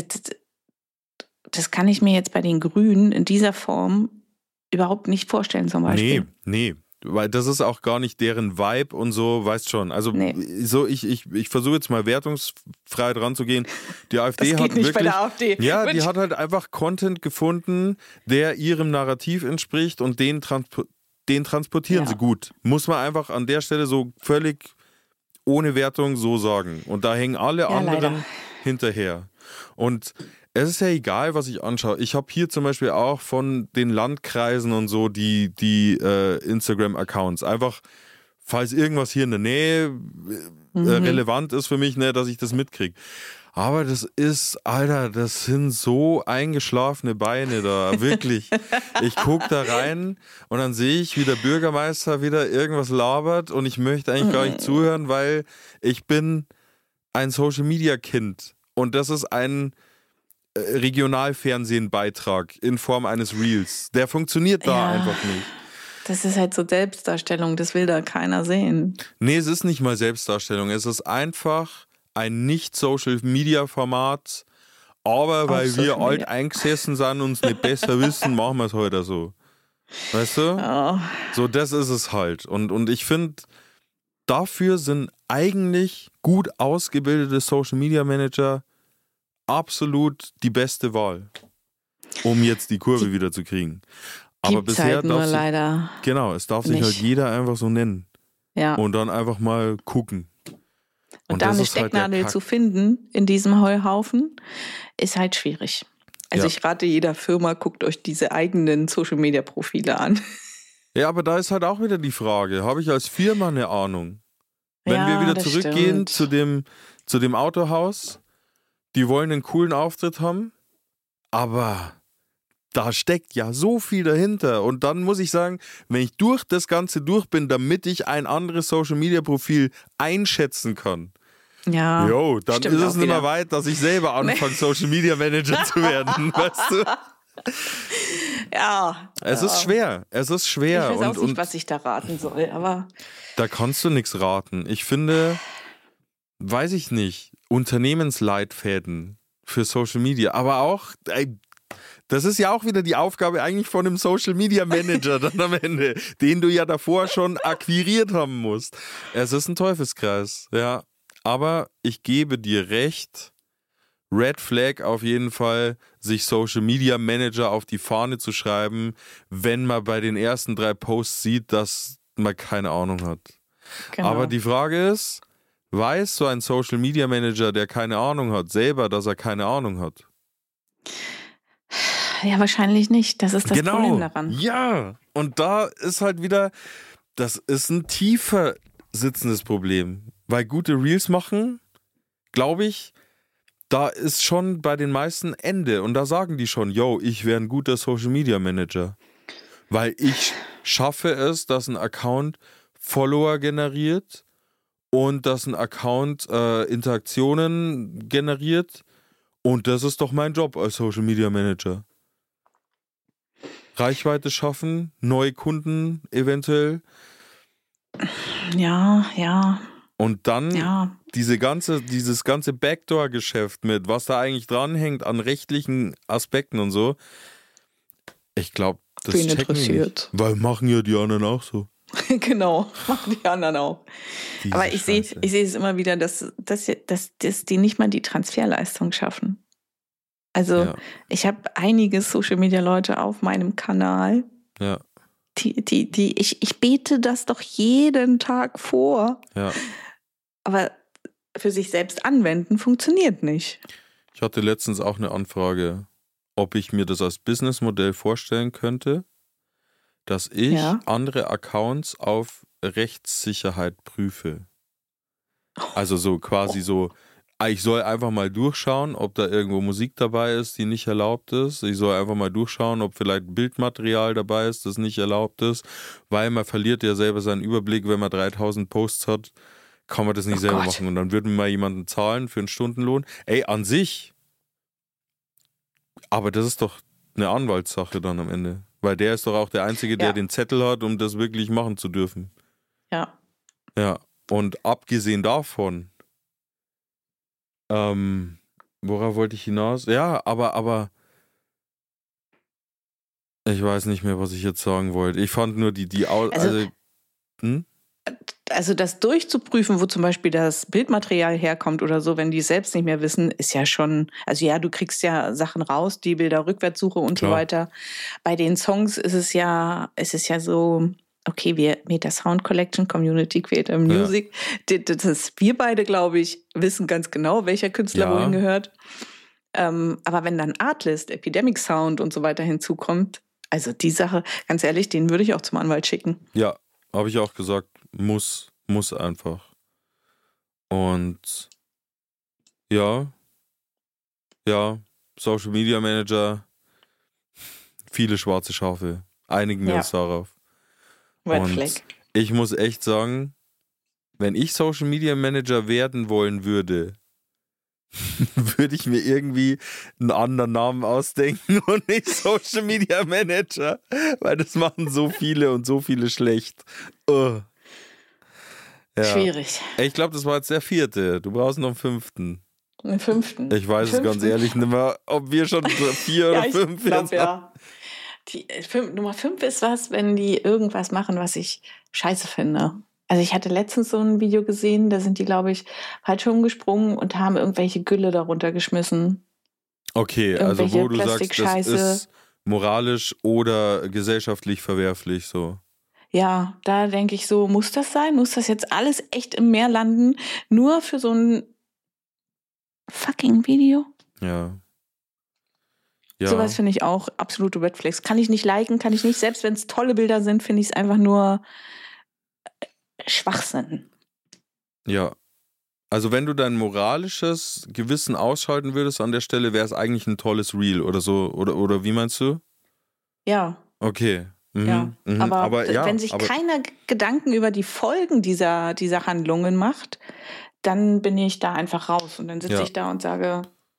kann ich mir jetzt bei den Grünen in dieser Form überhaupt nicht vorstellen zum Beispiel. Nee. Weil das ist auch gar nicht deren Vibe und so, weißt schon. Also so ich versuche jetzt mal wertungsfrei dran zu gehen. Die AfD das geht hat nicht wirklich, bei der AfD. Ja, die hat halt einfach Content gefunden, der ihrem Narrativ entspricht und den transportieren sie gut. Muss man einfach an der Stelle so völlig ohne Wertung so sagen. Und da hängen alle anderen leider hinterher. Und es ist ja egal, was ich anschaue. Ich habe hier zum Beispiel auch von den Landkreisen und so die Instagram-Accounts. Einfach, falls irgendwas hier in der Nähe relevant ist für mich, ne, dass ich das mitkriege. Aber das sind so eingeschlafene Beine da, wirklich. Ich gucke da rein und dann sehe ich, wie der Bürgermeister wieder irgendwas labert und ich möchte eigentlich gar nicht zuhören, weil ich bin ein Social-Media-Kind und das ist ein Regionalfernsehen-Beitrag in Form eines Reels. Der funktioniert da einfach nicht. Das ist halt so Selbstdarstellung, das will da keiner sehen. Nee, es ist nicht mal Selbstdarstellung. Es ist einfach ein Nicht-Social-Media-Format, aber weil wir alt eingesessen sind und uns nicht besser wissen, machen wir es heute so. Weißt du? Oh. So, das ist es halt. Und ich finde, dafür sind eigentlich gut ausgebildete Social-Media-Manager absolut die beste Wahl, um jetzt die Kurve wieder zu kriegen. Aber bisher halt nur leider. Genau, es darf sich halt jeder einfach so nennen. Ja. Und dann einfach mal gucken. Und da eine Stecknadel zu finden in diesem Heuhaufen, ist halt schwierig. Also ich rate jeder Firma, guckt euch diese eigenen Social-Media-Profile an. Ja, aber da ist halt auch wieder die Frage, habe ich als Firma eine Ahnung? Wenn wir wieder zurückgehen zu dem Autohaus, die wollen einen coolen Auftritt haben, aber da steckt ja so viel dahinter. Und dann muss ich sagen, wenn ich durch das Ganze durch bin, damit ich ein anderes Social-Media-Profil einschätzen kann, dann ist es nicht mehr weit, dass ich selber anfange, Social-Media-Manager zu werden, weißt du? Ja. Es ist schwer. Ich weiß auch nicht, was ich da raten soll, aber... Da kannst du nichts raten. Ich finde, weiß ich nicht, Unternehmensleitfäden für Social Media, aber auch Das ist ja auch wieder die Aufgabe eigentlich von einem Social Media Manager dann am Ende, den du ja davor schon akquiriert haben musst. Es ist ein Teufelskreis, ja. Aber ich gebe dir recht, Red Flag auf jeden Fall, sich Social Media Manager auf die Fahne zu schreiben, wenn man bei den ersten 3 Posts sieht, dass man keine Ahnung hat. Genau. Aber die Frage ist, weiß so ein Social Media Manager, der keine Ahnung hat, selber, dass er keine Ahnung hat? Ja, wahrscheinlich nicht. Das ist das Problem daran. Ja, und da ist halt wieder, das ist ein tiefer sitzendes Problem. Weil gute Reels machen, glaube ich, da ist schon bei den meisten Ende. Und da sagen die schon, yo, ich wäre ein guter Social Media Manager. Weil ich schaffe es, dass ein Account Follower generiert und dass ein Account Interaktionen generiert. Und das ist doch mein Job als Social Media Manager. Reichweite schaffen, neue Kunden eventuell. Ja. Und dann dieses ganze Backdoor-Geschäft mit, was da eigentlich dranhängt an rechtlichen Aspekten und so. Ich glaube, das Wen checken die nicht. Weil machen ja die anderen auch so. Genau, machen die anderen auch. Aber ich sehe es immer wieder, dass die nicht mal die Transferleistung schaffen. Also ich habe einige Social-Media-Leute auf meinem Kanal, ich bete das doch jeden Tag vor. Ja. Aber für sich selbst anwenden funktioniert nicht. Ich hatte letztens auch eine Anfrage, ob ich mir das als Businessmodell vorstellen könnte, dass ich andere Accounts auf Rechtssicherheit prüfe. Also so quasi so, ich soll einfach mal durchschauen, ob da irgendwo Musik dabei ist, die nicht erlaubt ist. Ich soll einfach mal durchschauen, ob vielleicht Bildmaterial dabei ist, das nicht erlaubt ist, weil man verliert ja selber seinen Überblick, wenn man 3000 Posts hat, kann man das nicht selber machen. Und dann würde mir mal jemanden zahlen für einen Stundenlohn. Ey, an sich. Aber das ist doch eine Anwaltssache dann am Ende. Weil der ist doch auch der Einzige, der den Zettel hat, um das wirklich machen zu dürfen. Ja. Ja, und abgesehen davon, worauf wollte ich hinaus? Ja, aber ich weiß nicht mehr, was ich jetzt sagen wollte. Ich fand nur Also das durchzuprüfen, wo zum Beispiel das Bildmaterial herkommt oder so, wenn die es selbst nicht mehr wissen, ist ja schon, also ja, du kriegst ja Sachen raus, die Bilder Rückwärtssuche und so weiter. Bei den Songs ist es ja so, okay, wir Meta Sound Collection, Community Creator Music, wir beide, glaube ich, wissen ganz genau, welcher Künstler wohin gehört. Aber wenn dann Artlist, Epidemic Sound und so weiter hinzukommt, also die Sache, ganz ehrlich, den würde ich auch zum Anwalt schicken. Ja, habe ich auch gesagt, muss einfach. Und ja, Social Media Manager, viele schwarze Schafe. Einigen wir uns darauf. Red Flag. Ich muss echt sagen, wenn ich Social Media Manager werden wollen würde, würde ich mir irgendwie einen anderen Namen ausdenken und nicht Social Media Manager, weil das machen so viele und so viele schlecht. Ja. Schwierig. Ich glaube, das war jetzt der 4. Du brauchst noch einen 5. Einen 5. Ich weiß es ganz ehrlich nicht mehr, ob wir schon 4 oder 5 jetzt haben. Nummer 5 ist was, wenn die irgendwas machen, was ich scheiße finde. Also ich hatte letztens so ein Video gesehen, da sind die, glaube ich, falsch rumgesprungen und haben irgendwelche Gülle darunter geschmissen. Okay, also wo du sagst, das ist moralisch oder gesellschaftlich verwerflich so. Ja, da denke ich so, muss das sein? Muss das jetzt alles echt im Meer landen? Nur für so ein fucking Video? Ja. Sowas finde ich auch absolute Red Flags. Kann ich nicht liken, kann ich nicht. Selbst wenn es tolle Bilder sind, finde ich es einfach nur Schwachsinn. Ja. Also wenn du dein moralisches Gewissen ausschalten würdest an der Stelle, wäre es eigentlich ein tolles Reel oder so. Oder wie meinst du? Ja. Okay. Ja. Aber wenn sich keiner Gedanken über die Folgen dieser Handlungen macht, dann bin ich da einfach raus. Und dann sitze ich da und sage,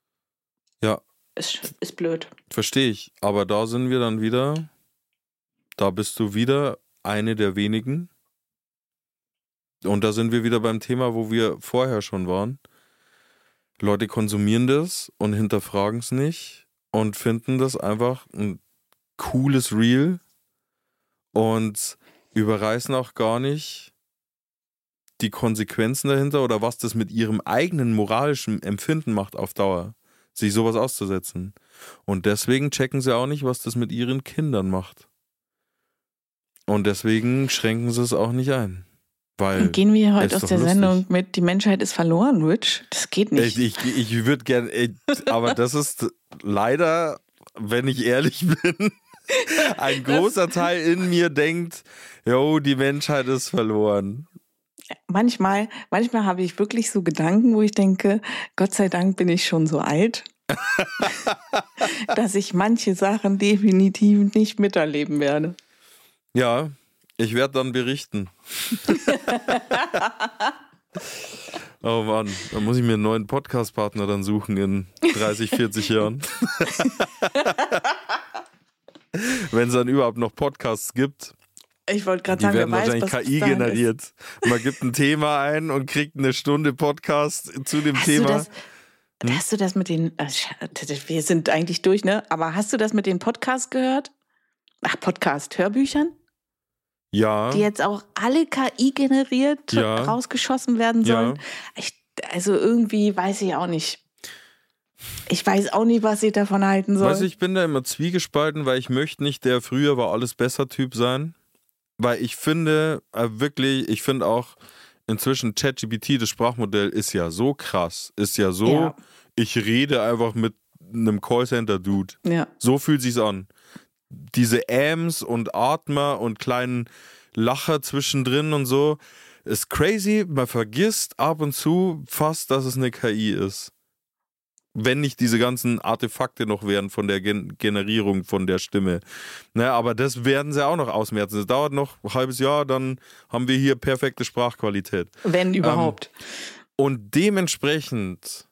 ist blöd. Verstehe ich. Aber da sind wir dann wieder, da bist du wieder eine der wenigen. Und da sind wir wieder beim Thema, wo wir vorher schon waren. Leute konsumieren das und hinterfragen es nicht. und finden das einfach ein cooles Reel und überreißen auch gar nicht die Konsequenzen dahinter oder was das mit ihrem eigenen moralischen Empfinden macht auf Dauer, sich sowas auszusetzen. Und deswegen checken sie auch nicht, was das mit ihren Kindern macht. Und deswegen schränken sie es auch nicht ein. Weil Und gehen wir heute ist aus doch der lustig. Sendung mit, die Menschheit ist verloren, Rich? Das geht nicht. Ich würde gerne, aber das ist leider, wenn ich ehrlich bin, ein großer Teil in mir denkt, jo, die Menschheit ist verloren. Manchmal habe ich wirklich so Gedanken, wo ich denke, Gott sei Dank bin ich schon so alt, dass ich manche Sachen definitiv nicht miterleben werde. Ja, ich werde dann berichten. Oh Mann, da muss ich mir einen neuen Podcast-Partner dann suchen in 30, 40 Jahren. Wenn es dann überhaupt noch Podcasts gibt. Ich wollte gerade Die sagen, wer werden weiß, wahrscheinlich was KI bis dahin generiert. Man gibt ein Thema ein und kriegt eine Stunde Podcast zu dem ist. Thema. Hast du das mit den, wir sind eigentlich durch, ne? Aber hast du das mit den Podcasts gehört? Ach, Hörbüchern? Ja. Die jetzt auch alle KI generiert Ja. rausgeschossen werden sollen. Ja. Also irgendwie weiß ich auch nicht. Ich weiß auch nicht, was ich davon halten soll. Weißt du, ich bin da immer zwiegespalten, weil ich möchte nicht der früher war alles besser Typ sein. Weil ich finde ich finde auch inzwischen ChatGPT, das Sprachmodell, ist ja so krass. Ist ja so, Ja. ich rede einfach mit einem Callcenter-Dude. Ja. So fühlt sich's an. Diese Äms und Atmer und kleinen Lacher zwischendrin und so. Ist crazy, man vergisst ab und zu fast, dass es eine KI ist. Wenn nicht diese ganzen Artefakte noch wären von der Generierung von der Stimme. Naja, aber das werden sie auch noch ausmerzen. Das dauert noch ein halbes Jahr, dann haben wir hier perfekte Sprachqualität. Wenn überhaupt. Und dementsprechend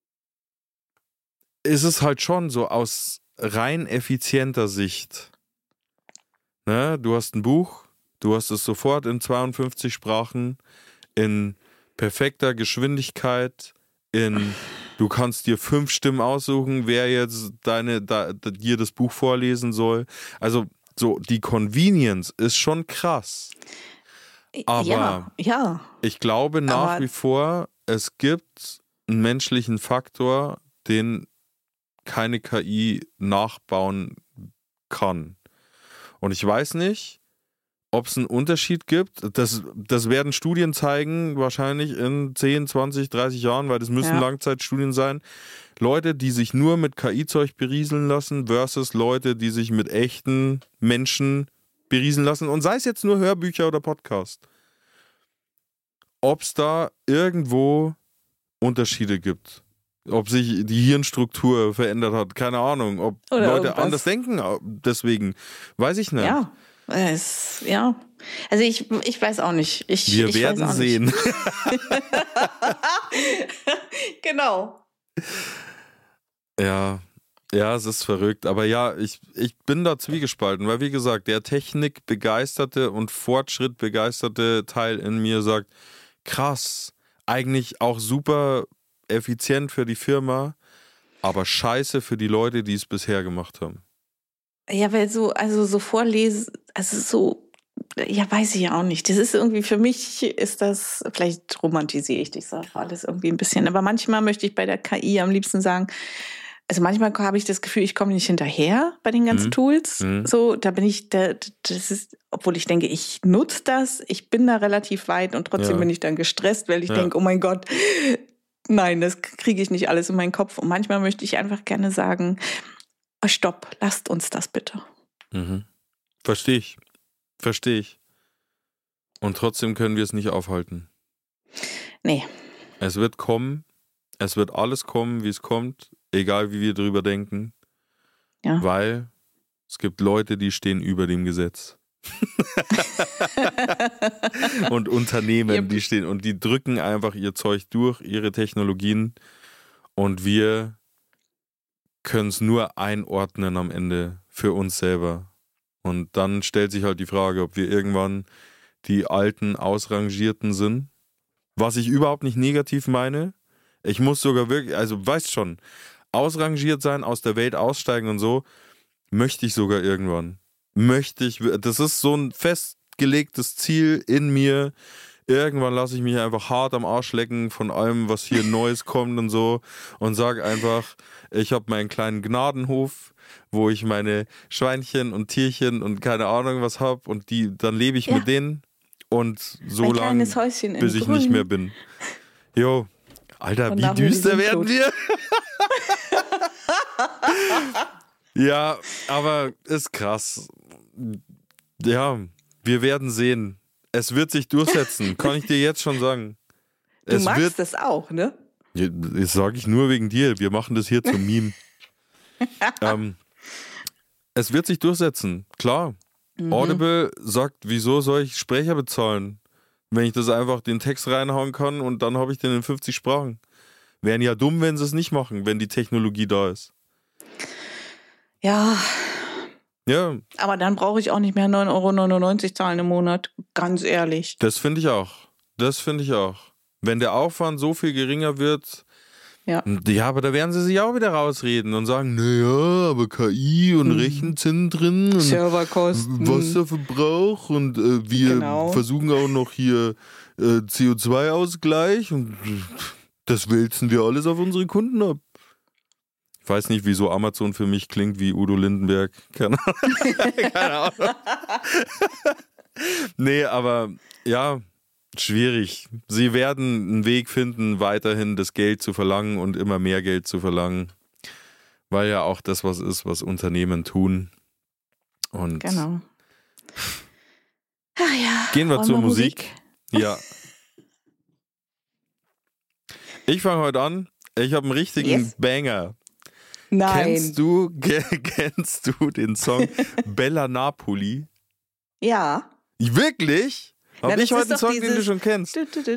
ist es halt schon so aus rein effizienter Sicht. Ne? Du hast ein Buch, du hast es sofort in 52 Sprachen, in perfekter Geschwindigkeit, du kannst dir 5 Stimmen aussuchen, wer jetzt dir das Buch vorlesen soll. Also so die Convenience ist schon krass. Aber ja. ich glaube nach wie vor, es gibt einen menschlichen Faktor, den keine KI nachbauen kann. Und ich weiß nicht, ob es einen Unterschied gibt. Das werden Studien zeigen, wahrscheinlich in 10, 20, 30 Jahren, weil das müssen Langzeitstudien sein. Leute, die sich nur mit KI-Zeug berieseln lassen versus Leute, die sich mit echten Menschen berieseln lassen. Und sei es jetzt nur Hörbücher oder Podcast. Ob es da irgendwo Unterschiede gibt. Ob sich die Hirnstruktur verändert hat, keine Ahnung. Ob Oder Leute irgendwas. anders denken, deswegen, weiß ich nicht. Ja. Also ich weiß auch nicht. Wir ich werden weiß auch sehen. Nicht. Genau. Ja, es ist verrückt. Aber ja, ich bin da zwiegespalten, weil wie gesagt, der technikbegeisterte und fortschrittbegeisterte Teil in mir sagt, krass, eigentlich auch super effizient für die Firma, aber scheiße für die Leute, die es bisher gemacht haben. Ja, weil so vorlesen, weiß ich auch nicht. Das ist irgendwie, für mich ist das, vielleicht romantisiere ich das auch alles irgendwie ein bisschen, aber manchmal möchte ich bei der KI am liebsten sagen, also manchmal habe ich das Gefühl, ich komme nicht hinterher bei den ganzen Tools. So, da bin ich, das ist, obwohl ich denke, ich nutze das, ich bin da relativ weit und trotzdem bin ich dann gestresst, weil ich denke, oh mein Gott, nein, das kriege ich nicht alles in meinen Kopf. Und manchmal möchte ich einfach gerne sagen, stopp, lasst uns das bitte. Verstehe ich. Und trotzdem können wir es nicht aufhalten. Nee. Es wird kommen, es wird alles kommen, wie es kommt, egal wie wir drüber denken. Ja. Weil es gibt Leute, die stehen über dem Gesetz. Und Unternehmen, die stehen und die drücken einfach ihr Zeug durch, ihre Technologien. Und wir können es nur einordnen am Ende für uns selber. Und dann stellt sich halt die Frage, ob wir irgendwann die alten Ausrangierten sind. Was ich überhaupt nicht negativ meine. Ich muss sogar wirklich, also weißt schon, ausrangiert sein, aus der Welt aussteigen und so, möchte ich sogar irgendwann. Das ist so ein festgelegtes Ziel in mir. Irgendwann lasse ich mich einfach hart am Arsch lecken von allem, was hier Neues kommt und so und sage einfach, ich habe meinen kleinen Gnadenhof, wo ich meine Schweinchen und Tierchen und keine Ahnung was habe und dann lebe ich mit denen und so lange, bis ich nicht mehr bin. Jo, Alter, wie düster werden wir? Ja, aber ist krass. Ja, wir werden sehen. Es wird sich durchsetzen, kann ich dir jetzt schon sagen. Du magst das auch, ne? Das sage ich nur wegen dir. Wir machen das hier zum Meme. Es wird sich durchsetzen, klar. Audible sagt, wieso soll ich Sprecher bezahlen, wenn ich das einfach den Text reinhauen kann und dann habe ich den in 50 Sprachen. Wären ja dumm, wenn sie es nicht machen, wenn die Technologie da ist. Ja. Ja. Aber dann brauche ich auch nicht mehr 9,99 € zahlen im Monat, ganz ehrlich. Das finde ich auch. Wenn der Aufwand so viel geringer wird, ja, aber da werden sie sich auch wieder rausreden und sagen, naja, aber KI und Rechenzentren und Serverkosten, Wasserverbrauch und wir versuchen auch noch hier CO2-Ausgleich und das wälzen wir alles auf unsere Kunden ab. Ich weiß nicht, wieso Amazon für mich klingt wie Udo Lindenberg. Keine Ahnung. Nee, aber ja, schwierig. Sie werden einen Weg finden, weiterhin das Geld zu verlangen und immer mehr Geld zu verlangen. Weil ja auch das was ist, was Unternehmen tun. Und genau. Ach ja. Gehen wir zur Musik. Ja. Ich fange heute an. Ich habe einen richtigen Banger. Nein. Kennst du den Song Bella Napoli? Ja. Wirklich? Habe ich heute einen Song, den du schon kennst?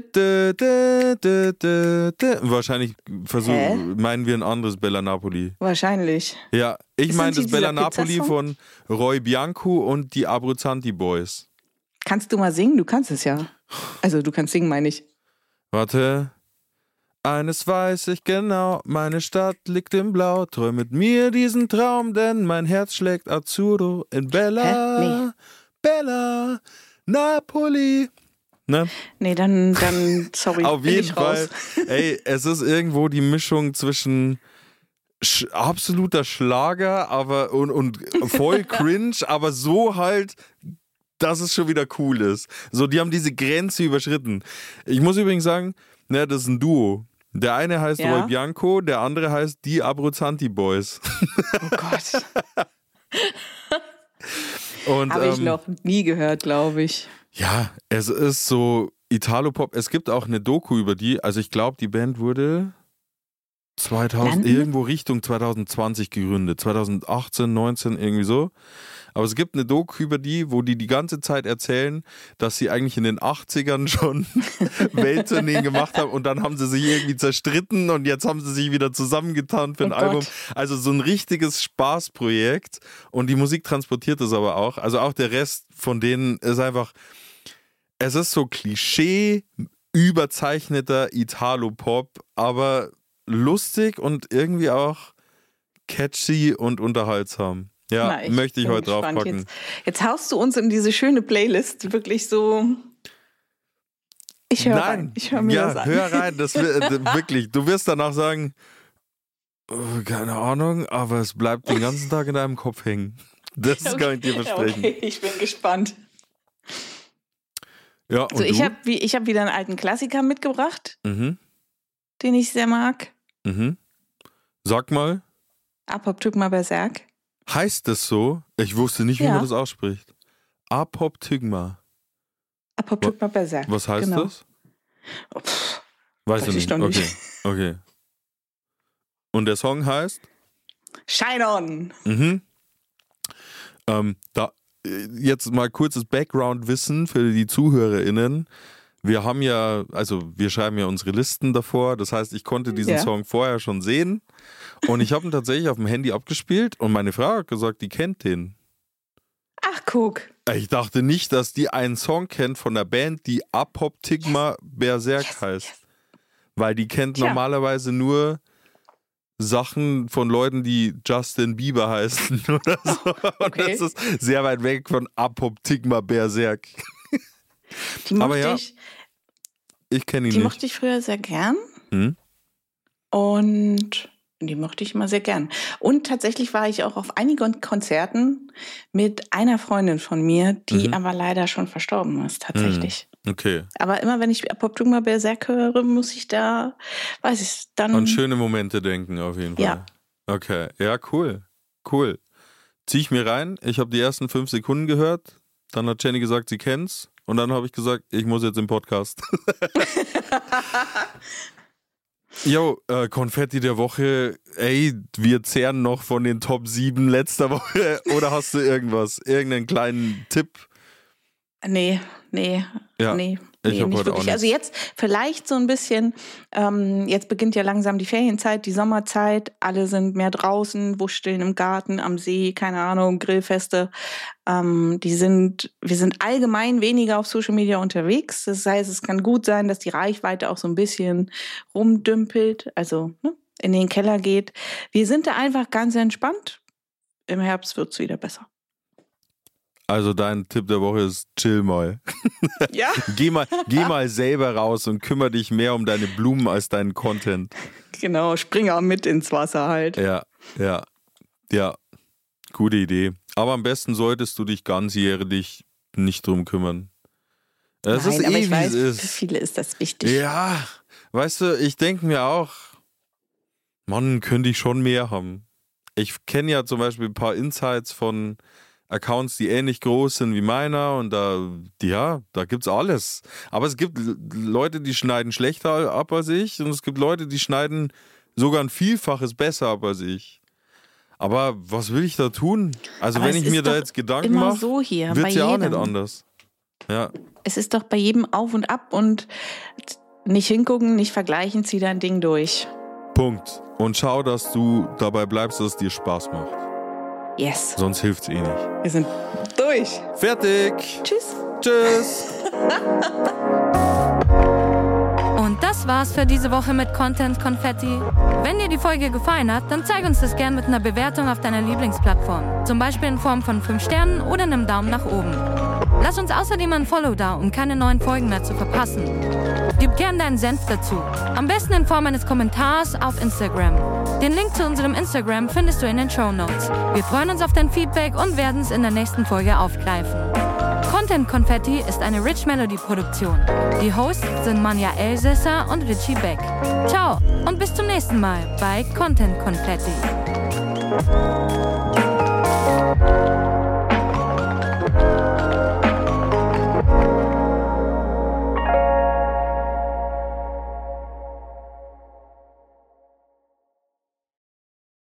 Wahrscheinlich meinen wir ein anderes Bella Napoli. Wahrscheinlich. Ja, ich meine das Bella Napoli von Roy Bianco und die Abruzzanti Boys. Kannst du mal singen? Du kannst es ja. Also du kannst singen, meine ich. Warte. Eines weiß ich genau, meine Stadt liegt im Blau. Träum mit mir diesen Traum, denn mein Herz schlägt Azzurro in Bella, Bella Napoli. Ne? Nee, dann sorry. Auf jeden Fall. Ey, es ist irgendwo die Mischung zwischen absoluter Schlager, aber und voll cringe, aber so halt, dass es schon wieder cool ist. So, die haben diese Grenze überschritten. Ich muss übrigens sagen, das ist ein Duo. Der eine heißt Roy Bianco, der andere heißt die Abruzzanti Boys. Oh Gott. Habe ich noch nie gehört, glaube ich. Ja, es ist so Italo-Pop. Es gibt auch eine Doku über die. Also ich glaube, die Band wurde irgendwo Richtung 2020 gegründet. 2018, 19, irgendwie so. Aber es gibt eine Doku über die, wo die ganze Zeit erzählen, dass sie eigentlich in den 80ern schon Welttourneen gemacht haben und dann haben sie sich irgendwie zerstritten und jetzt haben sie sich wieder zusammengetan für ein Album. Gott. Also so ein richtiges Spaßprojekt und die Musik transportiert es aber auch. Also auch der Rest von denen ist einfach, es ist so Klischee, überzeichneter Italo-Pop, aber lustig und irgendwie auch catchy und unterhaltsam. Ja, möchte ich heute draufpacken. Jetzt haust du uns in diese schöne Playlist wirklich so. Ich höre rein. Ich höre mir das an. Ja, hör rein. Wirklich. Du wirst danach sagen, keine Ahnung, aber es bleibt den ganzen Tag in deinem Kopf hängen. Das kann ich dir versprechen. Okay, ich bin gespannt. Ja, und ich habe wieder einen alten Klassiker mitgebracht, den ich sehr mag. Sag mal. Apoptygma Berserk. Heißt das so? Ich wusste nicht, wie man das ausspricht. Apoptygma. Apoptygma Berserk. Was heißt das? Weißt du nicht? Okay. Und der Song heißt? Shine On. Jetzt mal kurzes Background-Wissen für die ZuhörerInnen. Wir schreiben ja unsere Listen davor. Das heißt, ich konnte diesen Song vorher schon sehen. Und ich habe ihn tatsächlich auf dem Handy abgespielt. Und meine Frau hat gesagt, die kennt den. Ach, guck. Ich dachte nicht, dass die einen Song kennt von der Band, die Apoptygma Berserk heißt. Weil die kennt normalerweise nur Sachen von Leuten, die Justin Bieber heißen oder so. Okay. Und das ist sehr weit weg von Apoptygma Berserk. Die mochte Aber ja, ich. Ich kenne ihn Die nicht. mochte ich früher sehr gern. Hm? Und die mochte ich immer sehr gern. Und tatsächlich war ich auch auf einigen Konzerten mit einer Freundin von mir, die aber leider schon verstorben ist, tatsächlich. Okay. Aber immer wenn ich Apoptygma Berserk höre, muss ich da, weiß ich, dann... An schöne Momente denken auf jeden Fall. Ja. Okay, ja, cool. Cool. Zieh ich mir rein. Ich habe die ersten 5 Sekunden gehört. Dann hat Jenny gesagt, sie kennt's. Und dann habe ich gesagt, ich muss jetzt im Podcast. Jo, Konfetti der Woche. Ey, wir zehren noch von den Top 7 letzter Woche. Oder hast du irgendeinen kleinen Tipp? Nee, Ja, nicht ich hab heute wirklich. auch Also jetzt vielleicht so ein bisschen, jetzt beginnt ja langsam die Ferienzeit, die Sommerzeit, alle sind mehr draußen, wuscheln im Garten, am See, keine Ahnung, Grillfeste. Wir sind allgemein weniger auf Social Media unterwegs. Das heißt, es kann gut sein, dass die Reichweite auch so ein bisschen rumdümpelt, also in den Keller geht. Wir sind da einfach ganz entspannt. Im Herbst wird's wieder besser. Also dein Tipp der Woche ist, chill mal. Ja? Geh mal selber raus und kümmere dich mehr um deine Blumen als deinen Content. Genau, spring auch mit ins Wasser halt. Ja. Gute Idee. Aber am besten solltest du dich ganzjährig nicht drum kümmern. Es ist aber ich wie weiß, es ist. für viele ist das wichtig. Ja, weißt du, ich denke mir auch, Mann, könnte ich schon mehr haben. Ich kenne ja zum Beispiel ein paar Insights von Accounts, die ähnlich groß sind wie meiner und da gibt's alles. Aber es gibt Leute, die schneiden schlechter ab als ich und es gibt Leute, die schneiden sogar ein Vielfaches besser ab als ich. Aber was will ich da tun? Also Aber wenn es ich mir ist da doch jetzt Gedanken immer mache, so hier, wird's bei ja auch jedem. nicht anders. Ja. Es ist doch bei jedem auf und ab und nicht hingucken, nicht vergleichen, zieh dein Ding durch. Punkt. Und schau, dass du dabei bleibst, dass es dir Spaß macht. Yes. Sonst hilft's eh nicht. Wir sind durch. Fertig. Tschüss. Tschüss. Und das war's für diese Woche mit Content Konfetti. Wenn dir die Folge gefallen hat, dann zeig uns das gern mit einer Bewertung auf deiner Lieblingsplattform. Zum Beispiel in Form von 5 Sternen oder einem Daumen nach oben. Lass uns außerdem ein Follow da, um keine neuen Folgen mehr zu verpassen. Gib gern deinen Senf dazu. Am besten in Form eines Kommentars auf Instagram. Den Link zu unserem Instagram findest du in den Shownotes. Wir freuen uns auf dein Feedback und werden es in der nächsten Folge aufgreifen. Content Konfetti ist eine Rich Melody Produktion. Die Hosts sind Manja Elsässer und Richie Beck. Ciao und bis zum nächsten Mal bei Content Konfetti.